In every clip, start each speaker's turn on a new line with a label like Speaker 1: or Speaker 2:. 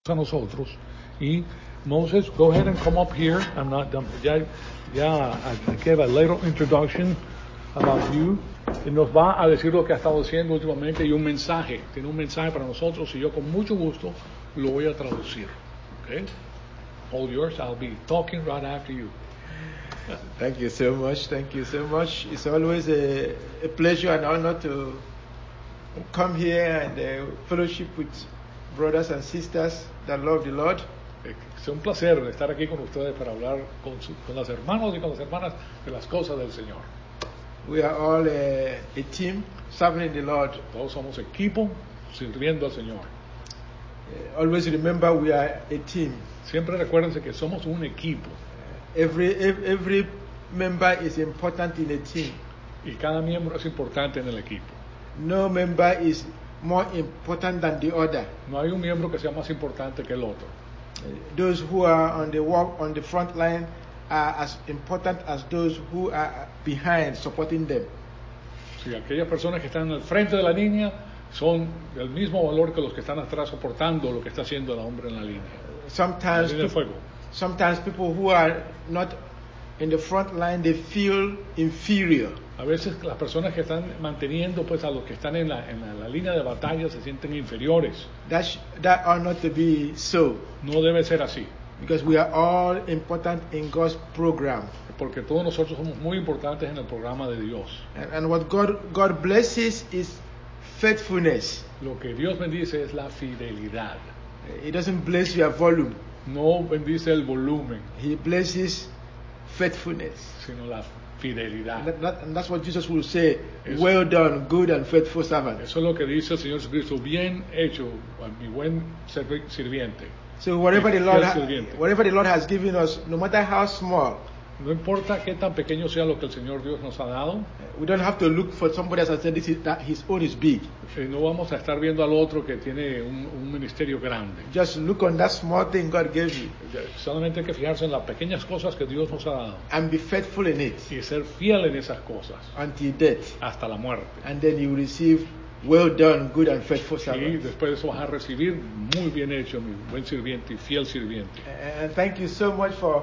Speaker 1: a nosotros. Y Moses, go ahead and come up here. I'm not done. I gave a little introduction about you. Y nos va a decir lo que ha estado haciendo últimamente y un mensaje. Tiene un mensaje para nosotros y yo con mucho gusto lo voy a traducir. Okay? All yours. I'll be talking right after you.
Speaker 2: Thank you so much. Thank you so much. It's always a pleasure and honor to come here and fellowship with brothers and sisters that love the Lord.
Speaker 1: Es un placer estar aquí con ustedes para hablar con los hermanos y con las hermanas de las cosas del Señor.
Speaker 2: We are all a team serving the Lord.
Speaker 1: Todos somos equipo sirviendo al Señor.
Speaker 2: Always remember we are a team.
Speaker 1: Siempre recuérdense que somos un equipo.
Speaker 2: Every member is important in a team.
Speaker 1: Y cada miembro es importante en el equipo.
Speaker 2: No member is more important than the other.
Speaker 1: No hay un miembro que sea más importante que el otro.
Speaker 2: Those who are on the front line are as important as those who are behind supporting them.
Speaker 1: Si aquellas personas que están al frente de la línea son del mismo valor que los que están atrás soportando lo que está haciendo el hombre en la línea.
Speaker 2: Sometimes people who are not in the front line, they feel inferior.
Speaker 1: A veces las personas que están manteniendo pues a los que están en la línea de batalla se sienten inferiores.
Speaker 2: That ought not to be so.
Speaker 1: No debe ser así.
Speaker 2: Because we are all important in God's program.
Speaker 1: Porque todos nosotros somos muy importantes en el programa de Dios.
Speaker 2: And what God blesses is faithfulness.
Speaker 1: Lo que Dios bendice es la fidelidad.
Speaker 2: He doesn't bless your volume.
Speaker 1: No bendice el volumen.
Speaker 2: He blesses faithfulness.
Speaker 1: Sino la fidelidad.
Speaker 2: And that's what Jesus will say. Eso, well done, good and faithful servant.
Speaker 1: Eso es lo que dice el Señor Jesucristo. Bien hecho, mi buen sirviente.
Speaker 2: So whatever the Lord has given us, no matter how small,
Speaker 1: no importa qué tan pequeño sea lo que el Señor Dios nos ha dado,
Speaker 2: we don't have to look for somebody else and say that his own is big.
Speaker 1: No vamos a estar viendo al otro que tiene un ministerio grande.
Speaker 2: Just look on that small thing God gave you.
Speaker 1: Solamente hay que fijarse en las pequeñas cosas que Dios nos ha dado.
Speaker 2: And be faithful in it.
Speaker 1: Y ser fiel en esas cosas.
Speaker 2: Until death.
Speaker 1: Hasta la muerte.
Speaker 2: And then you will receive well done, good and faithful servant.
Speaker 1: Y después de eso vas a recibir muy bien hecho, mi buen sirviente y fiel sirviente.
Speaker 2: And thank you so much for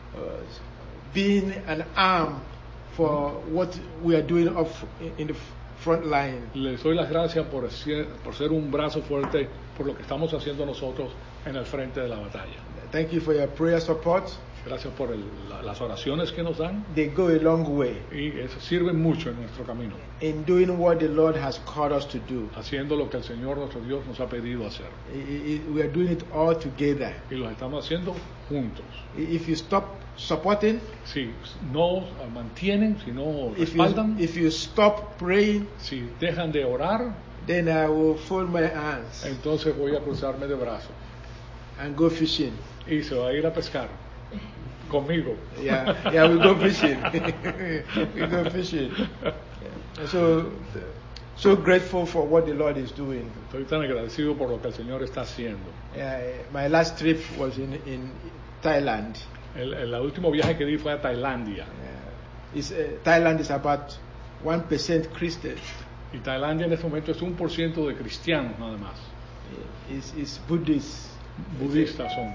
Speaker 2: being an arm for what we are doing in the front line.
Speaker 1: Les doy las gracias por ser un brazo fuerte por lo que estamos haciendo nosotros en el frente de la batalla.
Speaker 2: Thank you for your prayer support.
Speaker 1: Gracias por las oraciones que nos dan.
Speaker 2: They go a long way.
Speaker 1: Y eso sirven mucho en nuestro camino.
Speaker 2: In doing what the Lord has called us to do.
Speaker 1: Haciendo lo que el Señor nuestro Dios nos ha pedido hacer.
Speaker 2: We are doing it all together.
Speaker 1: Y lo estamos haciendo juntos.
Speaker 2: If you stop supporting,
Speaker 1: si no mantienen, si no respaldan,
Speaker 2: if you stop praying,
Speaker 1: si dejan de orar,
Speaker 2: then I will fold my hands.
Speaker 1: Entonces voy a cruzarme de brazos.
Speaker 2: And go fishing.
Speaker 1: Y se va a ir a pescar. Conmigo.
Speaker 2: Yeah, we go fishing. We go fishing. Yeah. So grateful for what the Lord is doing.
Speaker 1: Estoy tan agradecido por lo que el Señor está haciendo.
Speaker 2: My last trip was in Thailand.
Speaker 1: El último viaje que di fue a Tailandia.
Speaker 2: Thailand is about 1% Christian.
Speaker 1: Y Tailandia en este momento es 1% de cristianos nada más.
Speaker 2: It's Buddhist.
Speaker 1: Budistas son.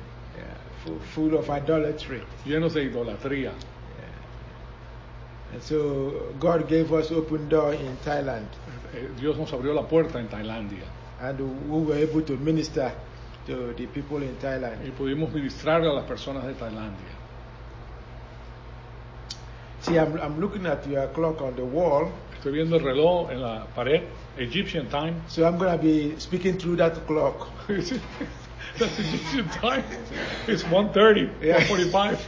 Speaker 2: Full of idolatry.
Speaker 1: Llenos de idolatría.
Speaker 2: And so God gave us open door in Thailand.
Speaker 1: Dios nos abrió la puerta en Tailandia.
Speaker 2: And we were able to minister to the people in Thailand.
Speaker 1: Y pudimos ministrar a las personas de Tailandia.
Speaker 2: See, I'm looking at your clock on the wall.
Speaker 1: Estoy viendo el reloj en la pared, Egyptian time.
Speaker 2: So I'm going to be speaking through that clock.
Speaker 1: That's Egyptian time. It's 1:30, 1:45.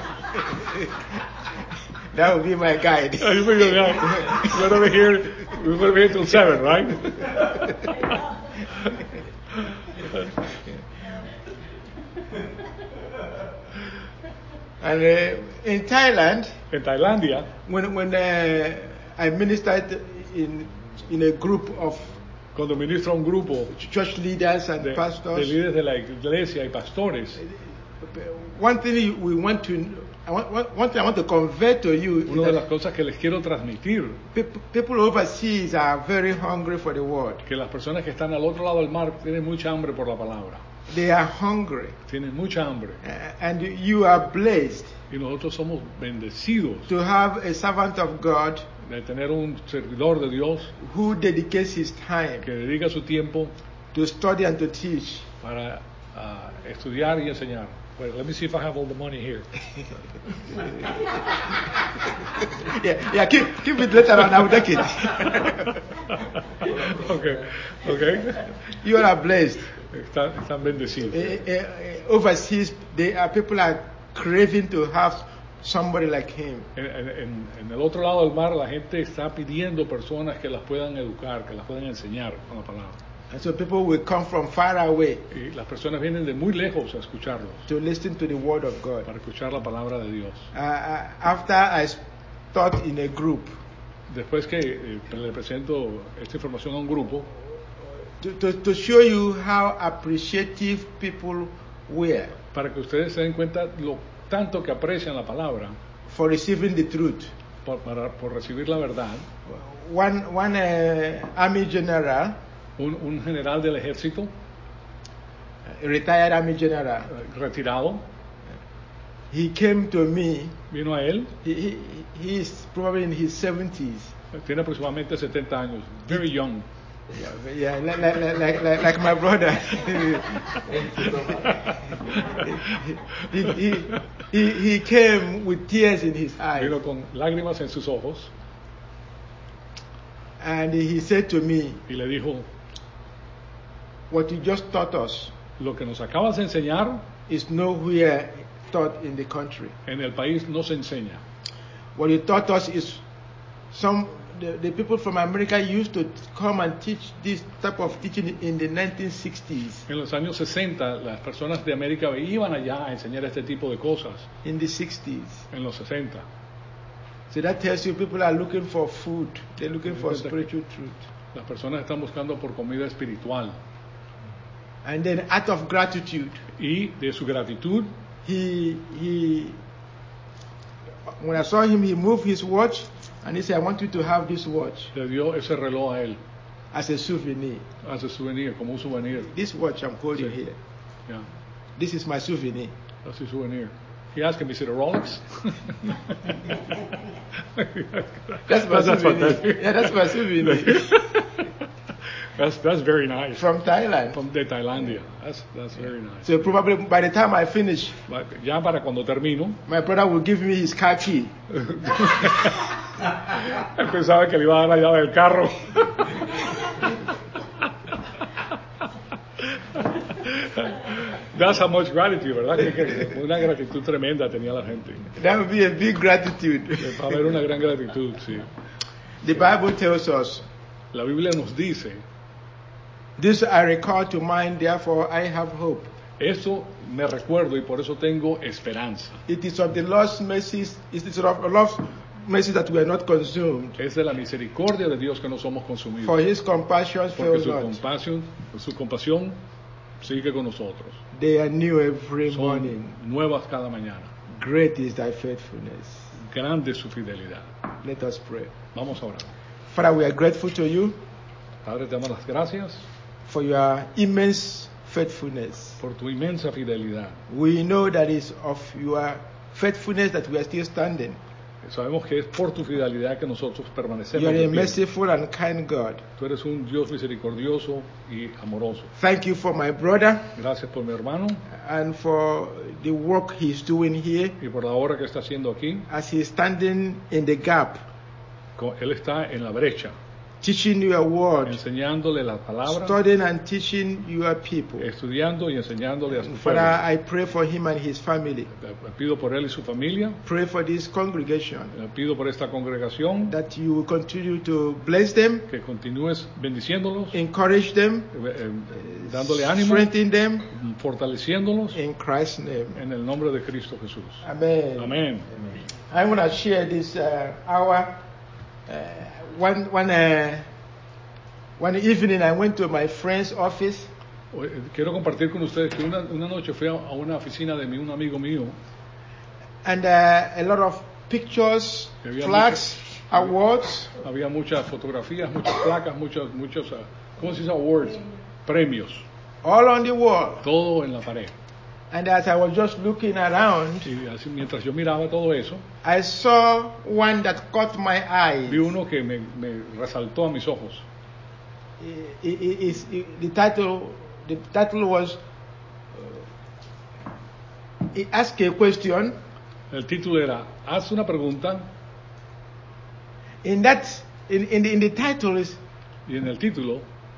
Speaker 2: That will be my guide.
Speaker 1: We're going to be here till 7, right?
Speaker 2: And in Thailand,
Speaker 1: en Tailandia,
Speaker 2: when I ministered in a group of
Speaker 1: cuando ministra un grupo
Speaker 2: church leaders and pastors,
Speaker 1: de líderes de la iglesia y pastores,
Speaker 2: one thing I want to convey to you.
Speaker 1: Una de las cosas que les quiero transmitir,
Speaker 2: people overseas are very hungry for the word.
Speaker 1: Que las personas que están al otro lado del mar tienen mucha hambre por la palabra.
Speaker 2: They are hungry.
Speaker 1: tienen mucha hambre.
Speaker 2: And you are blessed
Speaker 1: Y nosotros somos bendecidos
Speaker 2: to have a servant of God
Speaker 1: de tener un servidor de Dios
Speaker 2: who dedicates his time
Speaker 1: que dedica su tiempo
Speaker 2: to study and to teach.
Speaker 1: para estudiar y enseñar. Wait, let me see if I have all the money here.
Speaker 2: Yeah, keep it later on. I'll take it.
Speaker 1: Okay.
Speaker 2: You are blessed.
Speaker 1: Están bendecidos.
Speaker 2: Overseas, people are craving to have somebody like him.
Speaker 1: En el otro lado del mar, la gente está pidiendo personas que las puedan educar, que las puedan enseñar con la palabra.
Speaker 2: And so people will come from far away
Speaker 1: Y las personas vienen de muy lejos a escucharlos,
Speaker 2: to listen to the word of God.
Speaker 1: para escuchar la palabra de Dios.
Speaker 2: After I taught in a group,
Speaker 1: Después que le presento esta información a un grupo,
Speaker 2: to show you how appreciative people were
Speaker 1: para que ustedes se den cuenta lo tanto que aprecian la palabra
Speaker 2: for receiving the truth.
Speaker 1: por recibir la verdad,
Speaker 2: One army general,
Speaker 1: un general del ejército
Speaker 2: a retired army general,
Speaker 1: retirado,
Speaker 2: he came to me.
Speaker 1: vino a él,
Speaker 2: He is probably in his 70s.
Speaker 1: tiene aproximadamente 70 años, very young.
Speaker 2: Yeah, like my brother. he came with tears in his eyes,
Speaker 1: Vino con lágrimas en sus ojos
Speaker 2: and he said to me,
Speaker 1: y le dijo:
Speaker 2: "What you just taught us
Speaker 1: lo que nos acabas de enseñar
Speaker 2: is nowhere taught in the country.
Speaker 1: en el país no se enseña.
Speaker 2: What you taught us is the people from America used to come and teach this type of teaching in the 1960s.
Speaker 1: En los años 60 las personas de América iban allá a enseñar este tipo de cosas,
Speaker 2: In the 60s.
Speaker 1: en los 60.
Speaker 2: So that tells you people are looking for food. They're looking for spiritual truth.
Speaker 1: Las personas están buscando por comida espiritual.
Speaker 2: And then out of gratitude,
Speaker 1: Y de su gratitud,
Speaker 2: when I saw him, he moved his watch and he said, "I want you to have this watch
Speaker 1: le dio ese reloj a él,
Speaker 2: as a souvenir.
Speaker 1: hace souvenir, como un souvenir.
Speaker 2: This watch I'm holding
Speaker 1: Sí.
Speaker 2: here.
Speaker 1: Yeah,
Speaker 2: This is my souvenir."
Speaker 1: that's a souvenir. He asked him, is it a Rolex?
Speaker 2: That's my
Speaker 1: That's
Speaker 2: souvenir.
Speaker 1: fantastic.
Speaker 2: Yeah, that's my souvenir.
Speaker 1: That's very nice.
Speaker 2: From Thailand.
Speaker 1: De Tailandia. That's very nice.
Speaker 2: So probably by the time I finish,
Speaker 1: Ya para cuando termino,
Speaker 2: my brother will give me his car key.
Speaker 1: él pensaba que le iba a dar la llave del carro. That's how much gratitude, ¿verdad? Que una gratitud tremenda tenía la gente.
Speaker 2: That would be a big gratitude.
Speaker 1: Va a haber una gran gratitud, sí.
Speaker 2: The Bible tells us,
Speaker 1: La Biblia nos dice,
Speaker 2: "This I recall to mind, therefore I have hope.
Speaker 1: eso me recuerdo y por eso tengo esperanza.
Speaker 2: It is of the Lord's mercies, it is of the Lord's mercy that we are not consumed,
Speaker 1: Es de la misericordia de Dios que no somos
Speaker 2: for
Speaker 1: consumidos.
Speaker 2: his compassion
Speaker 1: Porque
Speaker 2: fail not.
Speaker 1: su compasión sigue con nosotros.
Speaker 2: They are new every
Speaker 1: Son
Speaker 2: morning.
Speaker 1: nuevas cada mañana.
Speaker 2: Great is thy faithfulness."
Speaker 1: Grande es su fidelidad.
Speaker 2: Let us pray.
Speaker 1: Vamos a orar.
Speaker 2: Father, we are grateful to you
Speaker 1: Padre, te damos las gracias
Speaker 2: for your immense faithfulness.
Speaker 1: por tu inmensa fidelidad.
Speaker 2: We know that it's of your faithfulness that we are still standing.
Speaker 1: Sabemos que es por tu fidelidad que nosotros permanecemos
Speaker 2: You are
Speaker 1: de
Speaker 2: a
Speaker 1: pie.
Speaker 2: merciful and kind God.
Speaker 1: Tú eres un Dios misericordioso y amoroso.
Speaker 2: Thank you for my brother
Speaker 1: Gracias por mi hermano
Speaker 2: and for the work he's doing here
Speaker 1: y por la obra que está haciendo aquí.
Speaker 2: as he's standing in the gap,
Speaker 1: Él está en la brecha,
Speaker 2: teaching your word,
Speaker 1: enseñándole la palabra,
Speaker 2: studying and teaching your people.
Speaker 1: estudiando y enseñándole a su
Speaker 2: Father,
Speaker 1: pueblo.
Speaker 2: I pray for him and his family.
Speaker 1: Le pido por él y su familia,
Speaker 2: Pray for this congregation,
Speaker 1: le pido por esta congregación,
Speaker 2: that you will continue to bless them,
Speaker 1: que continúes bendiciéndolos,
Speaker 2: encourage them,
Speaker 1: dándole ánimo,
Speaker 2: strengthen them,
Speaker 1: fortaleciéndolos
Speaker 2: in Christ's name.
Speaker 1: en el nombre de Cristo Jesús.
Speaker 2: Amen.
Speaker 1: Amén.
Speaker 2: I want to share this hour. One evening I went to my friend's office,
Speaker 1: Quiero compartir con ustedes que una noche fui a una oficina de un amigo mío.
Speaker 2: and a lot of pictures,
Speaker 1: Había
Speaker 2: flags, awards,
Speaker 1: Había muchas fotografías, muchas placas, muchos ¿cómo se dice awards? Premios.
Speaker 2: all on the wall.
Speaker 1: todo en la pared.
Speaker 2: And as I was just looking around,
Speaker 1: Y así, mientras yo miraba todo eso,
Speaker 2: I saw one that caught my eye.
Speaker 1: vi uno que me resaltó a mis ojos.
Speaker 2: The title was, he asked a question.
Speaker 1: El título era, haz una pregunta,
Speaker 2: In the title is,
Speaker 1: y en el título,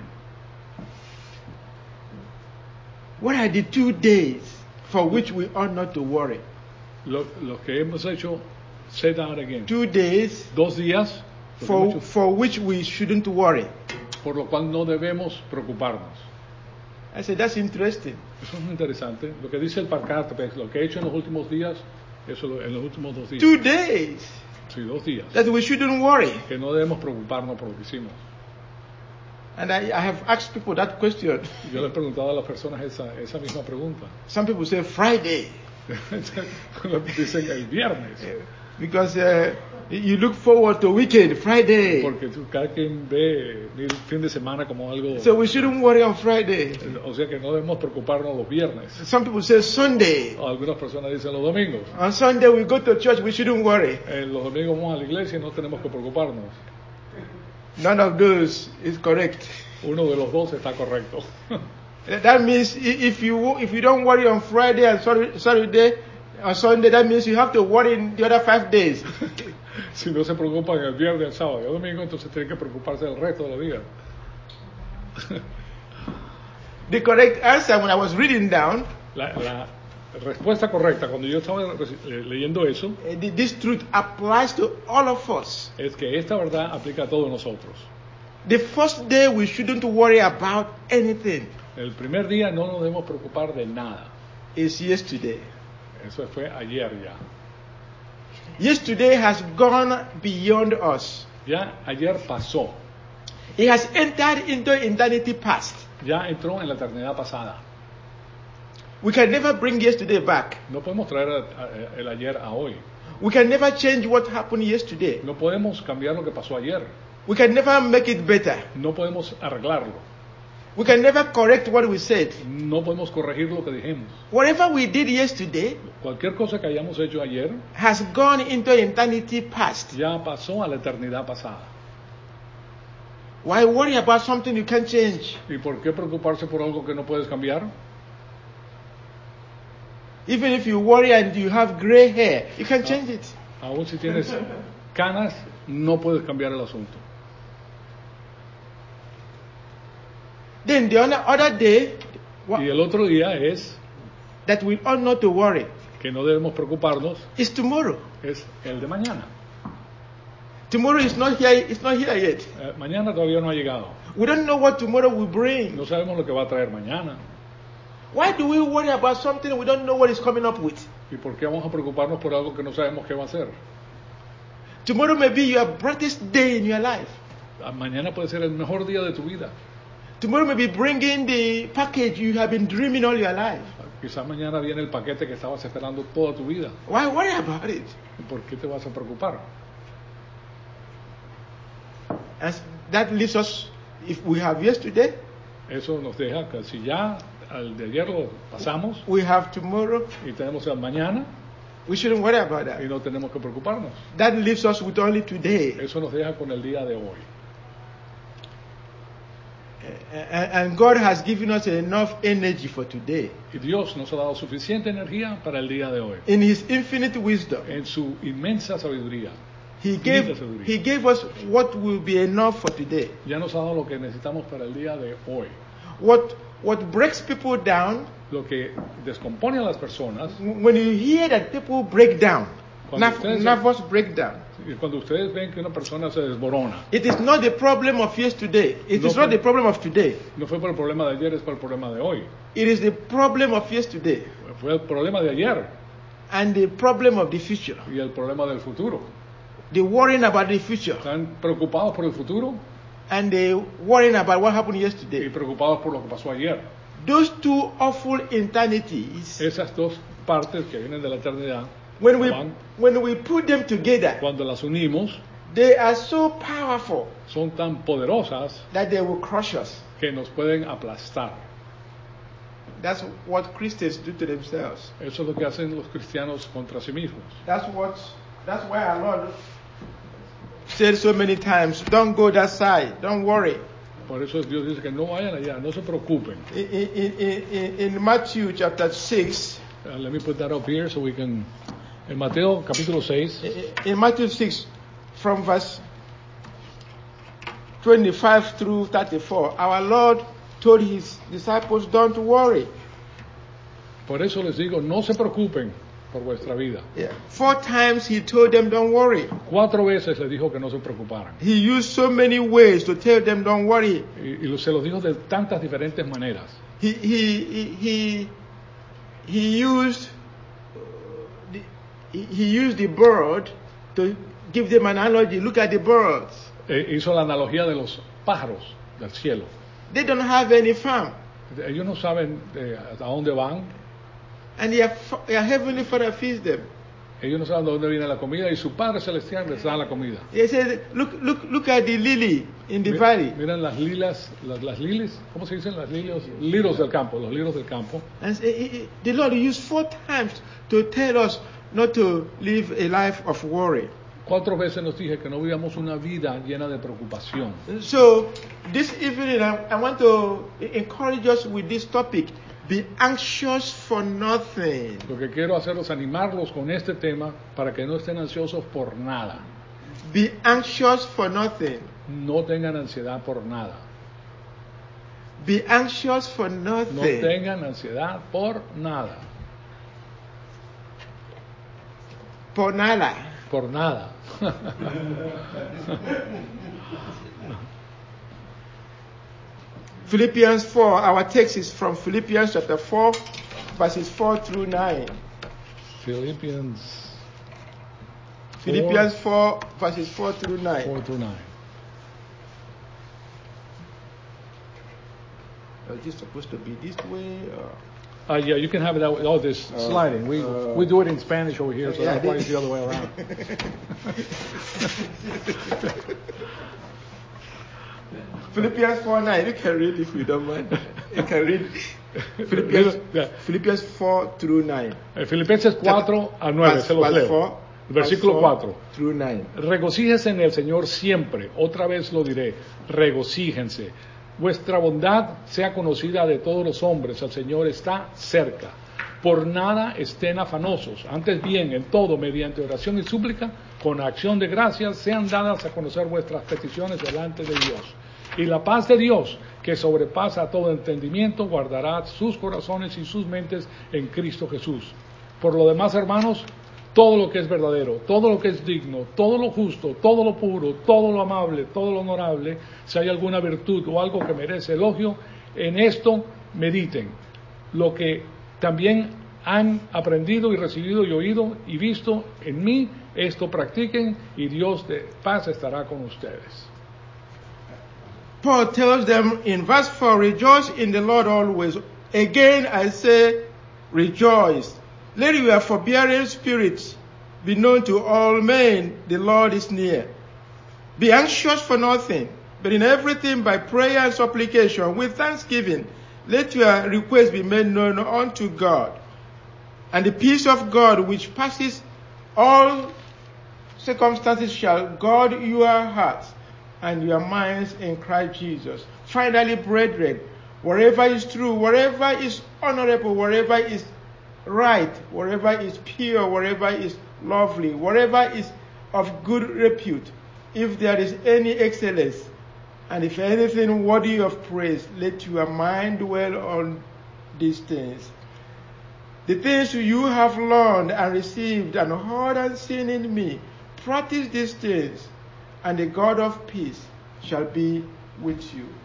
Speaker 2: what are the 2 days for which we ought not to worry?
Speaker 1: lo que hemos hecho, say that again.
Speaker 2: 2 days
Speaker 1: 2 días, lo que hemos hecho,
Speaker 2: for which we shouldn't worry.
Speaker 1: por lo cual no debemos preocuparnos.
Speaker 2: I said, that's interesting.
Speaker 1: Eso es muy interesante. Lo que dice el Parcátepex, lo que he hecho en los últimos días, eso en los últimos 2 días.
Speaker 2: 2 days
Speaker 1: Sí, 2 días.
Speaker 2: that we shouldn't worry.
Speaker 1: Que no debemos preocuparnos por lo que hicimos.
Speaker 2: And I have asked people that question.
Speaker 1: Yo le he preguntado a las personas esa misma pregunta.
Speaker 2: Some people say Friday
Speaker 1: Dicen el viernes.
Speaker 2: because you look forward to weekend, Friday.
Speaker 1: Porque cada quien ve el fin de semana como algo...
Speaker 2: So we shouldn't worry on Friday.
Speaker 1: O sea que no debemos preocuparnos los viernes.
Speaker 2: Some people say Sunday.
Speaker 1: O algunas personas dicen los domingos.
Speaker 2: On Sunday we go to church, we shouldn't worry.
Speaker 1: Los domingos vamos a la iglesia y no tenemos que preocuparnos.
Speaker 2: None of those is correct.
Speaker 1: Uno de los dos está correcto.
Speaker 2: That means if you don't worry on Friday and Saturday, on Sunday, that means you have to worry in the other 5 days.
Speaker 1: Si no se preocupan el viernes, el sábado y el domingo, entonces tienen que preocuparse el resto de los días.
Speaker 2: The correct answer when I was reading down,
Speaker 1: La respuesta correcta cuando yo estaba leyendo eso
Speaker 2: this truth applies to all of us.
Speaker 1: es que esta verdad aplica a todos nosotros.
Speaker 2: The first day we shouldn't worry about anything
Speaker 1: El primer día no nos debemos preocupar de nada.
Speaker 2: is yesterday.
Speaker 1: Eso fue ayer ya.
Speaker 2: Yesterday has gone beyond us.
Speaker 1: Ya ayer pasó.
Speaker 2: It has entered into eternity past.
Speaker 1: Ya entró en la eternidad pasada.
Speaker 2: We can never bring yesterday back.
Speaker 1: No podemos traer el ayer a hoy.
Speaker 2: We can never change what happened yesterday.
Speaker 1: No podemos cambiar lo que pasó ayer.
Speaker 2: We can never make it better.
Speaker 1: No podemos arreglarlo.
Speaker 2: We can never correct what we said.
Speaker 1: No podemos corregir lo que dijimos.
Speaker 2: Whatever we did yesterday
Speaker 1: Cualquier cosa que hayamos hecho ayer
Speaker 2: has gone into eternity past.
Speaker 1: ya pasó a la eternidad pasada.
Speaker 2: Why worry about something you can't change?
Speaker 1: ¿Y por qué preocuparse por algo que no puedes cambiar?
Speaker 2: Even if you worry and you have gray hair, you can change it.
Speaker 1: Aún si tienes canas, no puedes cambiar el asunto.
Speaker 2: Then the other day
Speaker 1: Y el otro día es
Speaker 2: that we ought not to worry
Speaker 1: que no debemos preocuparnos,
Speaker 2: is tomorrow.
Speaker 1: es el de mañana.
Speaker 2: Tomorrow is not here. It's not here yet.
Speaker 1: Mañana todavía no ha llegado.
Speaker 2: We don't know what tomorrow will bring.
Speaker 1: No sabemos lo que va a traer mañana.
Speaker 2: Why do we worry about something we don't know what is coming up with?
Speaker 1: ¿Y por qué vamos a preocuparnos por algo que no sabemos qué va a ser?
Speaker 2: Tomorrow may be your brightest day in your life.
Speaker 1: Mañana puede ser el mejor día de tu vida.
Speaker 2: Tomorrow may be bringing the package you have been dreaming all your life.
Speaker 1: Quizás mañana viene el paquete que estabas esperando toda tu vida.
Speaker 2: Why worry about it?
Speaker 1: ¿Y por qué te vas a preocupar?
Speaker 2: And that leaves us, if we have yesterday,
Speaker 1: Eso nos deja que si ya al de ayer lo pasamos
Speaker 2: we have tomorrow,
Speaker 1: y tenemos el mañana
Speaker 2: we shouldn't worry about
Speaker 1: y
Speaker 2: that.
Speaker 1: no tenemos que preocuparnos.
Speaker 2: That leaves us with only today.
Speaker 1: Eso nos deja con el día de hoy.
Speaker 2: And God has given us enough energy for today.
Speaker 1: Y Dios nos ha dado suficiente energía para el día de hoy.
Speaker 2: In His infinite wisdom,
Speaker 1: En su inmensa sabiduría,
Speaker 2: He gave us what will be enough for today.
Speaker 1: ya nos ha dado lo que necesitamos para el día de hoy.
Speaker 2: What breaks people down,
Speaker 1: Lo que descompone a las personas,
Speaker 2: when you hear that people break down, nervous breakdown,
Speaker 1: y cuando ustedes ven que una persona se desmorona,
Speaker 2: it is not the problem of yesterday. It is not the problem of today.
Speaker 1: no fue por el problema de ayer, es por el problema de hoy.
Speaker 2: It is the problem of yesterday
Speaker 1: Fue el problema de ayer
Speaker 2: and the problem of the future.
Speaker 1: y el problema del futuro.
Speaker 2: The worrying about the future
Speaker 1: ¿Están preocupados por el futuro
Speaker 2: and the worrying about what happened
Speaker 1: y
Speaker 2: yesterday.
Speaker 1: preocupados por lo que pasó ayer?
Speaker 2: Those two awful eternities,
Speaker 1: Esas dos partes que vienen de la eternidad,
Speaker 2: when we put them together,
Speaker 1: cuando las unimos,
Speaker 2: they are so powerful
Speaker 1: son tan poderosas
Speaker 2: that they will crush us.
Speaker 1: que nos pueden aplastar.
Speaker 2: That's what Christians do to themselves.
Speaker 1: Eso es lo que hacen los cristianos contra sí mismos.
Speaker 2: That's why our Lord said so many times, don't go that side, don't worry.
Speaker 1: Por eso Dios dice que no vayan allá, no se preocupen.
Speaker 2: In Matthew chapter 6,
Speaker 1: Let me put that up here so we can... En Mateo capítulo 6,
Speaker 2: in Matthew 6, from verse 25 through 34, our Lord told his disciples, don't worry.
Speaker 1: por eso les digo, no se preocupen por vuestra vida.
Speaker 2: 4 times he told them, don't worry.
Speaker 1: 4 veces les dijo que no se preocuparan.
Speaker 2: He used so many ways to tell them, don't worry.
Speaker 1: Y se los dijo de tantas diferentes maneras.
Speaker 2: He used the bird to give them an analogy. Look at the birds.
Speaker 1: Hizo la analogía de los pájaros del cielo.
Speaker 2: They don't have any farm.
Speaker 1: Ellos no saben a dónde van.
Speaker 2: And their heavenly Father feeds them.
Speaker 1: Ellos no saben de dónde viene la comida y su Padre Celestial les da la comida.
Speaker 2: He said, look at the lily in the valley.
Speaker 1: Miren las lilas, las lilies, ¿cómo se dicen? Las lilos del campo, los liros del campo.
Speaker 2: And the Lord used 4 times to tell us not to live a life of worry.
Speaker 1: 4 veces nos dije que no vivamos una vida llena de preocupación.
Speaker 2: So this evening I want to encourage us with this topic. Be anxious for nothing.
Speaker 1: Lo que quiero hacer es animarlos con este tema para que no estén ansiosos por nada.
Speaker 2: Be anxious for nothing.
Speaker 1: No tengan ansiedad por nada.
Speaker 2: Be anxious for nothing.
Speaker 1: No tengan ansiedad por nada.
Speaker 2: Por nada.
Speaker 1: Por nada.
Speaker 2: Philippians 4, our text is from Philippians chapter 4, verses 4 through 9.
Speaker 1: Philippians
Speaker 2: 4, verses 4 through 9.
Speaker 1: 4 through 9.
Speaker 2: Is this supposed to be this way?
Speaker 1: Yeah, you can have it that way. Oh, this sliding. We do it in Spanish over here, so that's why it's the other way around.
Speaker 2: Philippians 4:9. You can read if you don't mind. You can read Philippians 4 through 9.
Speaker 1: Filipenses 4 a 9, se los leo. Versículo 4.
Speaker 2: Through 9.
Speaker 1: Regocíjense en el Señor siempre. Otra vez lo diré. Regocíjense. Vuestra bondad sea conocida de todos los hombres. El Señor está cerca. Por nada estén afanosos. Antes bien, en todo, mediante oración y súplica, con acción de gracias, sean dadas a conocer vuestras peticiones delante de Dios. Y la paz de Dios, que sobrepasa todo entendimiento, guardará sus corazones y sus mentes en Cristo Jesús. Por lo demás, hermanos, todo lo que es verdadero, todo lo que es digno, todo lo justo, todo lo puro, todo lo amable, todo lo honorable, si hay alguna virtud o algo que merece elogio, en esto mediten. Lo que también han aprendido y recibido y oído y visto en mí, esto practiquen y Dios de paz estará con ustedes.
Speaker 2: Paul tells them in verse 4, rejoice in the Lord always. Again I say, rejoice. Let your forbearing spirits be known to all men. The Lord is near. Be anxious for nothing, but in everything by prayer and supplication with thanksgiving, let your requests be made known unto God. And the peace of God, which passes all circumstances, shall guard your hearts and your minds in Christ Jesus. Finally, brethren, wherever is true, wherever is honorable, wherever is right, wherever is pure, wherever is lovely, wherever is of good repute, if there is any excellence, and if anything worthy of praise, let your mind dwell on these things. The things you have learned and received and heard and seen in me, practice these things, and the God of peace shall be with you.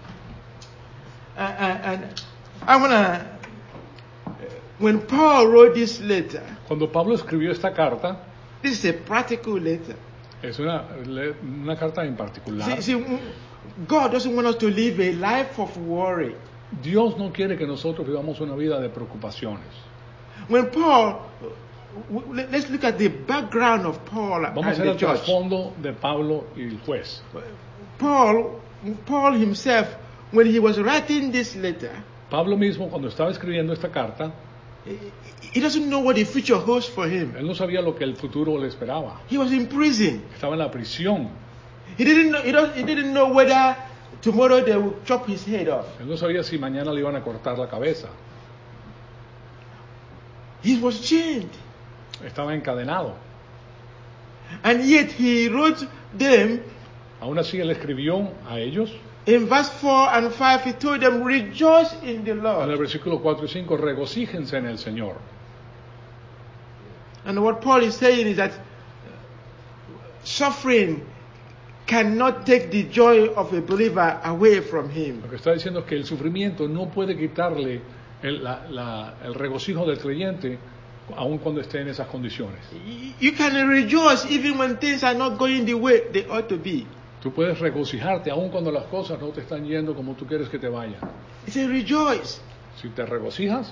Speaker 2: And I want to, when Paul wrote this letter,
Speaker 1: Cuando Pablo escribió esta carta,
Speaker 2: this is a practical letter.
Speaker 1: es una carta en particular.
Speaker 2: See, God doesn't want us to live a life of worry.
Speaker 1: Dios no quiere que nosotros vivamos una vida de preocupaciones.
Speaker 2: When Paul, let's look at the background of Paul
Speaker 1: Vamos a
Speaker 2: and
Speaker 1: ver
Speaker 2: the
Speaker 1: el
Speaker 2: church.
Speaker 1: trasfondo de Pablo y el juez.
Speaker 2: Paul himself, when he was writing this letter,
Speaker 1: Pablo mismo, cuando estaba escribiendo esta carta,
Speaker 2: he doesn't know what the future holds for him.
Speaker 1: él no sabía lo que el futuro le esperaba.
Speaker 2: He was in prison.
Speaker 1: Estaba en la prisión.
Speaker 2: He didn't know whether tomorrow they will chop his head off.
Speaker 1: Él no sabía si mañana le iban a cortar la cabeza.
Speaker 2: He was chained.
Speaker 1: Estaba encadenado.
Speaker 2: And yet he wrote them.
Speaker 1: Aún así, él escribió a ellos.
Speaker 2: In verse 4 and 5, he told them, rejoice in the
Speaker 1: En el
Speaker 2: Lord.
Speaker 1: versículo 4 y 5, regocíjense en el Señor.
Speaker 2: And what Paul is saying is that suffering cannot take the joy of a believer away from him.
Speaker 1: Lo que está diciendo es que el sufrimiento no puede quitarle el regocijo del creyente, aun cuando esté en esas condiciones.
Speaker 2: You can rejoice even when things are not going the way they ought to be.
Speaker 1: Tú puedes regocijarte aun cuando las cosas no te están yendo como tú quieres que te vayan.
Speaker 2: He said, rejoice
Speaker 1: Si te regocijas,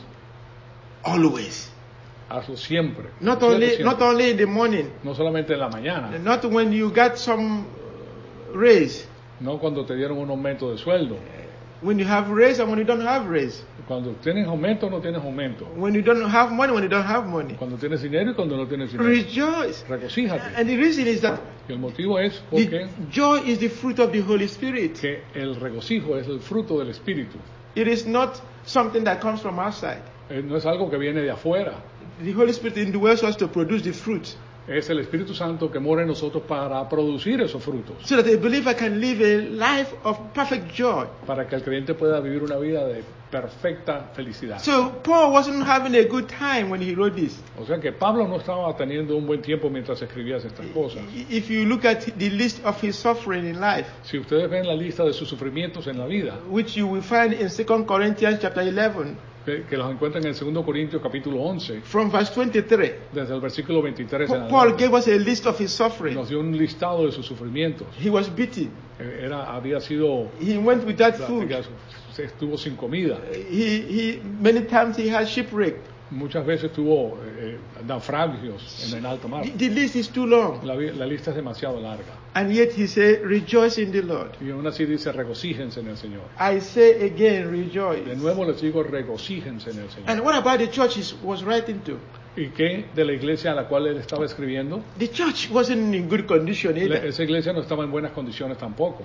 Speaker 2: always.
Speaker 1: hazlo siempre.
Speaker 2: Not
Speaker 1: Siempre.
Speaker 2: only in the morning,
Speaker 1: No solamente en la mañana,
Speaker 2: not when you got some raise,
Speaker 1: no cuando te dieron un aumento de sueldo.
Speaker 2: when you have raise and when you don't have raise,
Speaker 1: Cuando tienes aumento o no tienes aumento.
Speaker 2: when you don't have money, when you don't have money.
Speaker 1: Cuando tienes dinero y cuando no tienes dinero.
Speaker 2: Rejoice.
Speaker 1: Regocíjate.
Speaker 2: And the reason is that
Speaker 1: Y el motivo es porque
Speaker 2: the joy is the fruit of the Holy Spirit.
Speaker 1: que el regocijo es el fruto del Espíritu.
Speaker 2: It is not something that comes from outside.
Speaker 1: No es algo que viene de afuera.
Speaker 2: The Holy Spirit indwells us to produce the fruit,
Speaker 1: Es el Espíritu Santo que mora en nosotros para producir esos frutos.
Speaker 2: so that a believer can live a life of perfect joy.
Speaker 1: Para que el creyente pueda vivir una vida de perfecta felicidad.
Speaker 2: So Paul wasn't having a good time when he wrote this.
Speaker 1: O sea que Pablo no estaba teniendo un buen tiempo mientras escribía estas cosas.
Speaker 2: If you look at the list of his suffering in life,
Speaker 1: Si ustedes ven la lista de sus sufrimientos en la vida,
Speaker 2: which you will find in 2 Corinthians chapter 11,
Speaker 1: que los encuentran en el 2 Corintios capítulo 11,
Speaker 2: from verse 23,
Speaker 1: desde el versículo 23 en
Speaker 2: Paul
Speaker 1: adelante,
Speaker 2: gave us a list of his suffering.
Speaker 1: nos dio un listado de sus sufrimientos.
Speaker 2: He was beaten.
Speaker 1: Había sido,
Speaker 2: He went without food.
Speaker 1: estuvo sin comida.
Speaker 2: Many times he had shipwreck.
Speaker 1: Muchas veces tuvo naufragios en el alta mar.
Speaker 2: The list is too long.
Speaker 1: La lista es demasiado larga.
Speaker 2: And yet he said, rejoice in the Lord.
Speaker 1: Y aún así dice, regocíjense en el Señor.
Speaker 2: I say again, rejoice.
Speaker 1: De nuevo les digo, regocíjense en el Señor.
Speaker 2: And what about the church he was writing to?
Speaker 1: ¿Y qué de la iglesia a la cual él estaba escribiendo?
Speaker 2: The church wasn't in good condition either.
Speaker 1: Esa iglesia no estaba en buenas condiciones tampoco.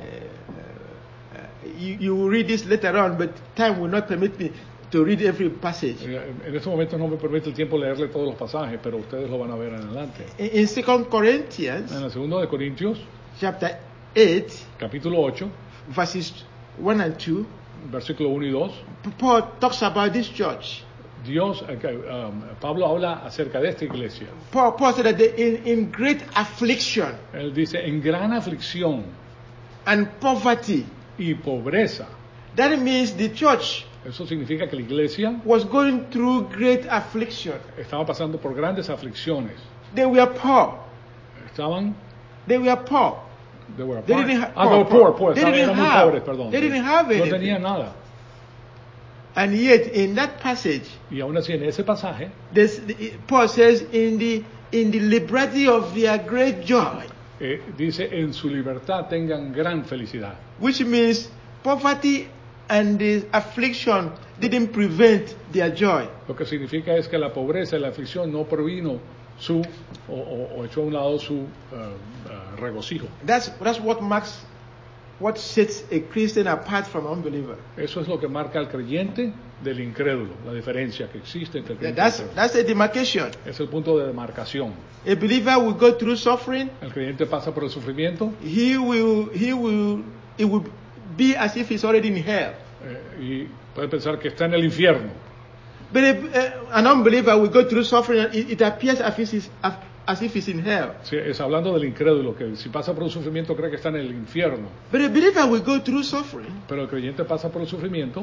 Speaker 2: You will read this later on, but time will not permit me to read every passage.
Speaker 1: En estos momentos no me permite el tiempo leerle todos los pasajes, pero ustedes lo van a ver en adelante.
Speaker 2: In 2 Corinthians
Speaker 1: En el 2 de Corintios,
Speaker 2: chapter 8,
Speaker 1: capítulo 8,
Speaker 2: verses 1 and 2,
Speaker 1: versículo 1 y 2,
Speaker 2: Paul talks about this church.
Speaker 1: Pablo habla acerca de esta iglesia.
Speaker 2: Paul said that in great affliction
Speaker 1: Él dice, en gran aflicción
Speaker 2: and poverty.
Speaker 1: y pobreza.
Speaker 2: That means the church
Speaker 1: Eso significa que la iglesia
Speaker 2: was going through great affliction.
Speaker 1: estaba pasando por grandes aflicciones.
Speaker 2: They were poor.
Speaker 1: They were
Speaker 2: Poor.
Speaker 1: They were
Speaker 2: didn't
Speaker 1: poor.
Speaker 2: They didn't
Speaker 1: Eran muy
Speaker 2: have.
Speaker 1: pobres, perdón.
Speaker 2: They didn't have
Speaker 1: No
Speaker 2: anything.
Speaker 1: tenían nada.
Speaker 2: And yet, in that passage,
Speaker 1: Y aún así en ese pasaje,
Speaker 2: Paul says, in the liberty of their great joy,
Speaker 1: dice, en su libertad tengan gran felicidad.
Speaker 2: which means poverty and the affliction didn't prevent their joy.
Speaker 1: Lo que significa es que la pobreza y la aflicción no provino o echó a un lado su regocijo.
Speaker 2: That's what sets a Christian apart from unbeliever.
Speaker 1: Eso es lo que marca al creyente del incrédulo, la diferencia que existe entre el creyente y el incrédulo.
Speaker 2: That's a demarcation.
Speaker 1: Es el punto de demarcación.
Speaker 2: A believer will go through suffering.
Speaker 1: El creyente pasa por el sufrimiento
Speaker 2: It will be as if he's already in hell.
Speaker 1: Y puede pensar que está en el infierno.
Speaker 2: But an unbeliever will go through suffering and it appears as if he's in hell.
Speaker 1: Sí, es hablando del incrédulo, que si pasa por un sufrimiento cree que está en el infierno.
Speaker 2: But a believer will go through suffering.
Speaker 1: Pero el creyente pasa por el sufrimiento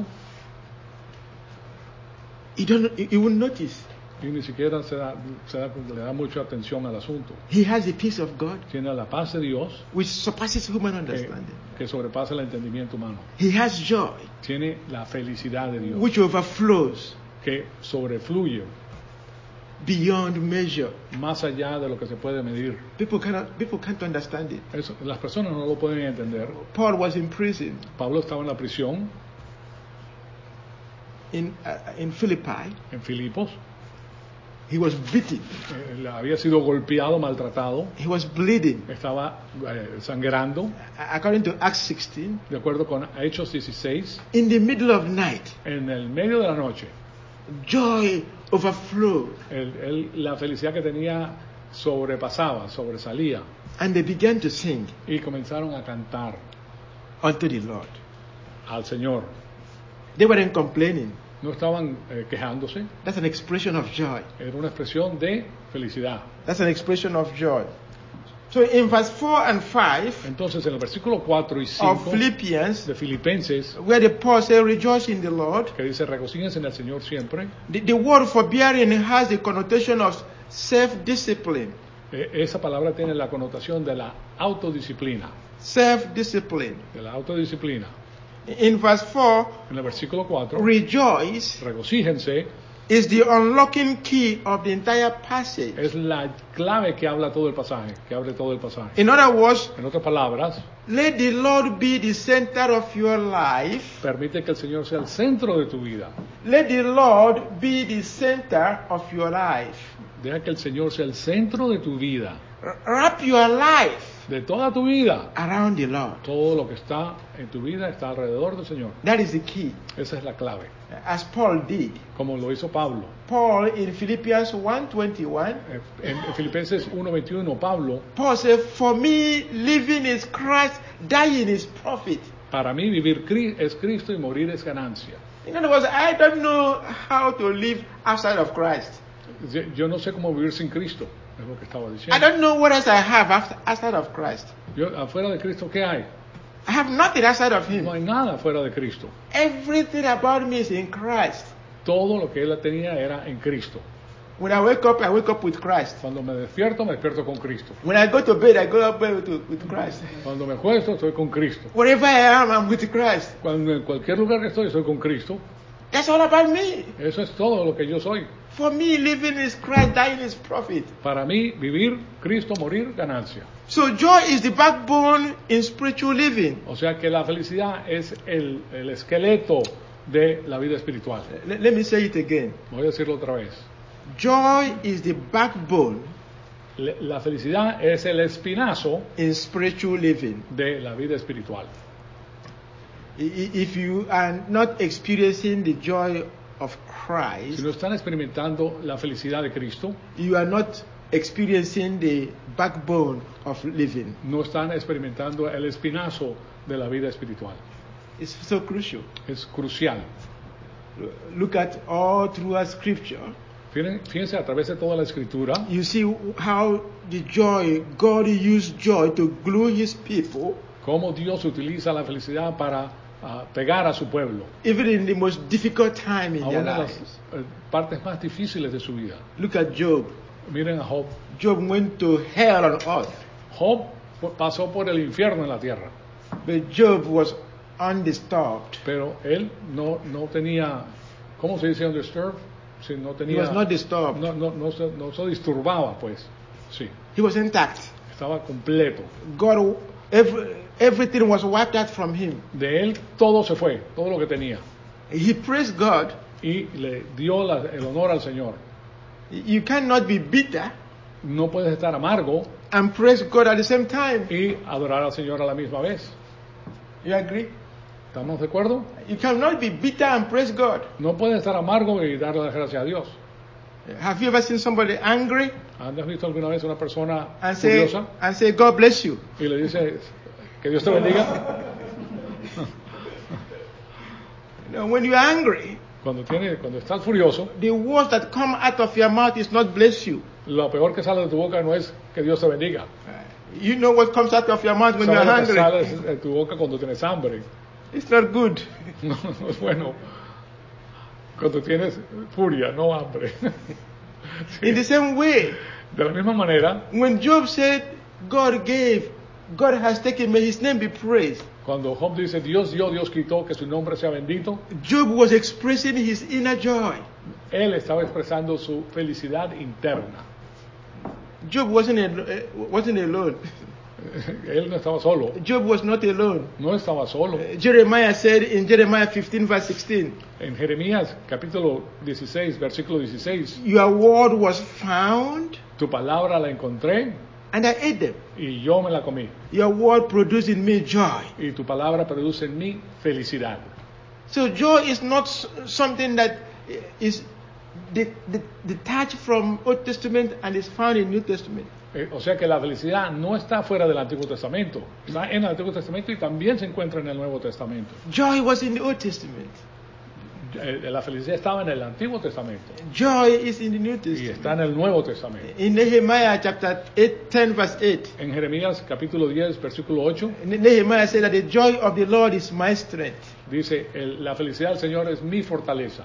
Speaker 2: He won't notice.
Speaker 1: y ni siquiera le da mucha atención al asunto.
Speaker 2: He has the peace of God,
Speaker 1: Tiene la paz de Dios
Speaker 2: which surpasses human understanding.
Speaker 1: que sobrepasa el entendimiento humano.
Speaker 2: He has joy,
Speaker 1: Tiene la felicidad de Dios
Speaker 2: which overflows
Speaker 1: que sobrefluye
Speaker 2: beyond measure.
Speaker 1: más allá de lo que se puede medir.
Speaker 2: People can't understand it.
Speaker 1: Las personas no lo pueden entender.
Speaker 2: Paul was in prison.
Speaker 1: Pablo estaba en la prisión
Speaker 2: in Philippi.
Speaker 1: en Filipos.
Speaker 2: He was beaten.
Speaker 1: Había sido golpeado, maltratado,
Speaker 2: He was bleeding.
Speaker 1: estaba sangrando,
Speaker 2: According to Acts 16,
Speaker 1: de acuerdo con Hechos 16,
Speaker 2: in the middle of night,
Speaker 1: en el medio de la noche.
Speaker 2: joy overflowed,
Speaker 1: La felicidad que tenía sobresalía,
Speaker 2: and they began to sing
Speaker 1: y comenzaron a cantar
Speaker 2: unto the Lord.
Speaker 1: al Señor.
Speaker 2: They weren't complaining.
Speaker 1: No estaban quejándose,
Speaker 2: That's an expression of joy.
Speaker 1: era una expresión de felicidad.
Speaker 2: That's an expression of joy. So in verse 4 and 5
Speaker 1: Entonces, en el versículo 4 y
Speaker 2: of
Speaker 1: 5
Speaker 2: Philippians,
Speaker 1: de Filipenses,
Speaker 2: where the Paul says, rejoice in the Lord,
Speaker 1: que dice, regocíjense en el Señor siempre,
Speaker 2: the word forbearing has the connotation of self-discipline.
Speaker 1: Esa palabra tiene la connotación de la autodisciplina,
Speaker 2: Self-discipline.
Speaker 1: de la autodisciplina.
Speaker 2: In verse 4,
Speaker 1: En el versículo 4,
Speaker 2: rejoice
Speaker 1: regocíjense,
Speaker 2: is the unlocking key of the entire passage.
Speaker 1: es la clave que habla todo el pasaje, que abre todo el pasaje.
Speaker 2: In other words,
Speaker 1: En otras palabras,
Speaker 2: let the Lord be the center of your life.
Speaker 1: permite que el Señor sea el centro de tu vida.
Speaker 2: Let the Lord be the center of your life.
Speaker 1: Deja que el Señor sea el centro de tu vida,
Speaker 2: Wrap your life
Speaker 1: de toda tu vida.
Speaker 2: around the Lord.
Speaker 1: Todo lo que está en tu vida está alrededor del Señor.
Speaker 2: That is the key.
Speaker 1: Esa es la clave,
Speaker 2: As Paul did.
Speaker 1: como lo hizo Pablo.
Speaker 2: Paul in Philippians 1:21,
Speaker 1: En Filipenses 1:21, Pablo,
Speaker 2: Paul said, for me living is Christ, dying is profit.
Speaker 1: para mí vivir es Cristo y morir es ganancia.
Speaker 2: In other words, I don't know how to live outside of Christ.
Speaker 1: Yo no sé cómo vivir sin Cristo, es lo que estaba
Speaker 2: I
Speaker 1: diciendo.
Speaker 2: don't know what else I have outside of Christ.
Speaker 1: Yo, afuera de Cristo, ¿qué hay?
Speaker 2: I have nothing outside of Him.
Speaker 1: No hay nada fuera de Cristo.
Speaker 2: Everything about me is in Christ.
Speaker 1: Todo lo que él tenía era en Cristo.
Speaker 2: When I wake up with Christ.
Speaker 1: Cuando me despierto con Cristo.
Speaker 2: When I go to bed with Christ.
Speaker 1: Cuando me acuesto, estoy con Cristo.
Speaker 2: Wherever I am, I'm with Christ.
Speaker 1: Cuando en cualquier lugar que estoy con Cristo.
Speaker 2: That's all about me.
Speaker 1: Eso es todo lo que yo soy.
Speaker 2: For me, living is Christ, dying is profit.
Speaker 1: Para mí, vivir, Cristo, morir, ganancia.
Speaker 2: So joy is the backbone in spiritual living.
Speaker 1: O sea que la felicidad es el esqueleto de la vida espiritual.
Speaker 2: Let me say it again.
Speaker 1: Voy a decirlo otra vez.
Speaker 2: Joy is the backbone
Speaker 1: La felicidad es el espinazo
Speaker 2: in spiritual living.
Speaker 1: de la vida espiritual.
Speaker 2: If you are not experiencing the joy of Christ,
Speaker 1: Si no están experimentando la felicidad de Cristo,
Speaker 2: you are not experiencing the backbone of living.
Speaker 1: no están experimentando el espinazo de la vida espiritual.
Speaker 2: It's so crucial.
Speaker 1: Es crucial.
Speaker 2: Look at all throughout Scripture.
Speaker 1: Fíjense a través de toda la escritura,
Speaker 2: You see how the joy, God used joy to glue His people,
Speaker 1: cómo Dios utiliza la felicidad para pegar a su pueblo,
Speaker 2: even in the most difficult time in
Speaker 1: a
Speaker 2: their
Speaker 1: una de las
Speaker 2: lives.
Speaker 1: partes más difíciles de su vida.
Speaker 2: Look at Job.
Speaker 1: Miren a Job.
Speaker 2: Job went to hell on earth,
Speaker 1: Job pasó por el infierno en la tierra,
Speaker 2: but Job was undisturbed.
Speaker 1: pero él no tenía, ¿cómo se dice undisturbed? Sí, no
Speaker 2: He
Speaker 1: tenía,
Speaker 2: was not disturbed.
Speaker 1: no se disturbaba, pues. Sí,
Speaker 2: He was intact.
Speaker 1: estaba completo.
Speaker 2: God, everything was wiped out from him.
Speaker 1: De él todo se fue, todo lo que tenía.
Speaker 2: He praised God.
Speaker 1: Y le dio el honor al Señor.
Speaker 2: You cannot be bitter
Speaker 1: No puedes estar amargo
Speaker 2: and praise God at the same time.
Speaker 1: y adorar al Señor a la misma vez.
Speaker 2: You agree?
Speaker 1: ¿Estamos de acuerdo?
Speaker 2: You cannot be bitter and praise God.
Speaker 1: No puedes estar amargo y darle las gracias a Dios.
Speaker 2: Have you ever seen somebody angry
Speaker 1: ¿Has visto alguna vez una persona
Speaker 2: and
Speaker 1: furiosa
Speaker 2: say God bless you?
Speaker 1: y le dice que Dios te bendiga?
Speaker 2: When you are angry,
Speaker 1: Cuando estás furioso,
Speaker 2: the words that come out of your mouth is not bless you.
Speaker 1: lo peor que sale de tu boca no es que Dios te bendiga.
Speaker 2: You know what comes out of your mouth when you are
Speaker 1: ¿Sabes lo que
Speaker 2: hungry?
Speaker 1: sale de tu boca cuando tienes hambre?
Speaker 2: It's not good.
Speaker 1: No es bueno. Cuando tienes furia, no hambre.
Speaker 2: In the same way,
Speaker 1: De la misma manera,
Speaker 2: when Job said, God gave, God has taken, may His name be praised.
Speaker 1: cuando Job dice Dios dio, Dios quitó, que su nombre sea bendito,
Speaker 2: Job was expressing his inner joy.
Speaker 1: él estaba expresando su felicidad interna.
Speaker 2: Job wasn't alone.
Speaker 1: Él no estaba solo,
Speaker 2: Job was not alone.
Speaker 1: no estaba solo.
Speaker 2: Jeremiah said in Jeremiah 15 verse 16,
Speaker 1: En Jeremías capítulo 16, versículo 16,
Speaker 2: your word was found
Speaker 1: tu palabra la encontré
Speaker 2: and I ate them.
Speaker 1: y yo me la comí.
Speaker 2: Your word produced in me joy.
Speaker 1: Y tu palabra produce en mí felicidad.
Speaker 2: So joy is not something that is detached from Old Testament and is found in New Testament.
Speaker 1: O sea que la felicidad no está fuera del Antiguo Testamento, está en el Antiguo Testamento y también se encuentra en el Nuevo Testamento.
Speaker 2: Joy was in the Old Testament.
Speaker 1: La felicidad estaba en el Antiguo Testamento
Speaker 2: Joy is in the New
Speaker 1: y
Speaker 2: Testament.
Speaker 1: está en el Nuevo Testamento.
Speaker 2: In Nehemiah chapter 10 verse 8,
Speaker 1: En Jeremías capítulo 10, versículo 8,
Speaker 2: Nehemiah said that the joy of the Lord is my strength.
Speaker 1: dice, la felicidad del Señor es mi fortaleza.